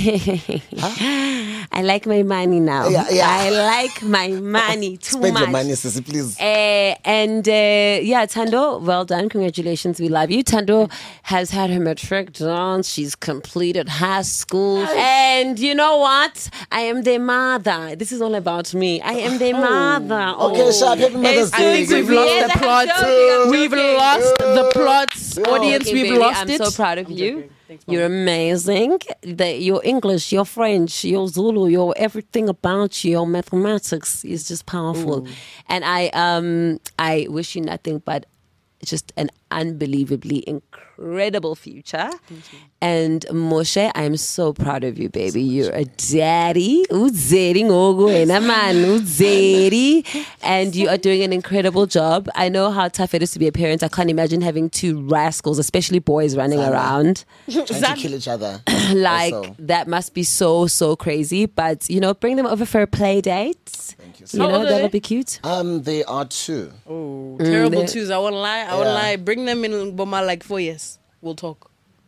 I like my money now. Yeah, yeah. I like my money too Spend much. your money, sissy, please. Uh, and uh, yeah, Tando, well done. Congratulations. We love you. Tando has had her matric done. She's completed high school. And you know what? I am their mother. This is all about me. I am their mother. Okay, Oh. Sharp, happy Mother's It's Day. I think we've lost Yes, the I'm plot. joking, I'm We've joking. lost the plots. Audience, Okay, we've baby, lost I'm it. so proud of you. joking. Thanks, You're amazing. The, your English, your French, your Zulu, your everything about you, your mathematics is just powerful. And I um I wish you nothing but just an unbelievably incredible future. And Moshe, I'm so proud of you, baby. You're a daddy. Uzeri ngoku wena man, uzeri. And you are doing an incredible job. I know how tough it is to be a parent. I can't imagine having two rascals, especially boys, running around. Trying to kill each other. Like, Also. that must be so, so crazy. But, you know, bring them over for a play date. Thank you You so How know, old are that'll they? be cute. Um, they are two. Oh, terrible they- twos. I won't lie. I won't Yeah. lie. Bring them in Boma like four years. We'll talk.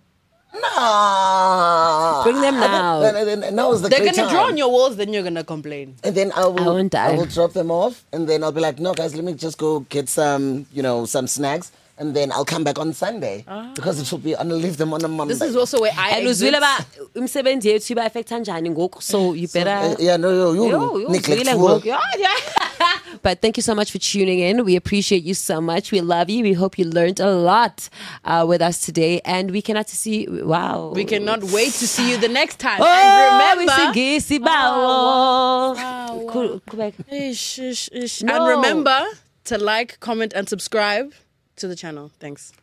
Nah. Bring them now. And, then- and, and now is the They're great gonna time. draw on your walls, then you're gonna complain. And then I will, I won't die. I will drop them off, and then I'll be like, no, guys, let me just go get some, you know, some snacks, and then I'll come back on Sunday because it will be. I'm gonna leave them on a Monday. This is also where I And exit. uzwile ba umsebenzi yethu iba affect kanjani ngoku, so you better Uh, yeah, no, no, you Yo, yo, neglect uzwile fool. ngoku. Yeah, yeah. But thank you so much for tuning in. We appreciate you so much. We love you. We hope you learned a lot uh, with us today, and we cannot see. Wow, We cannot wait to see you the next time. Oh, and we remember, singisi bawo. wow, Cool, go back. Ish, ish, ish. No. And remember to like, comment, and subscribe to the channel. Thanks.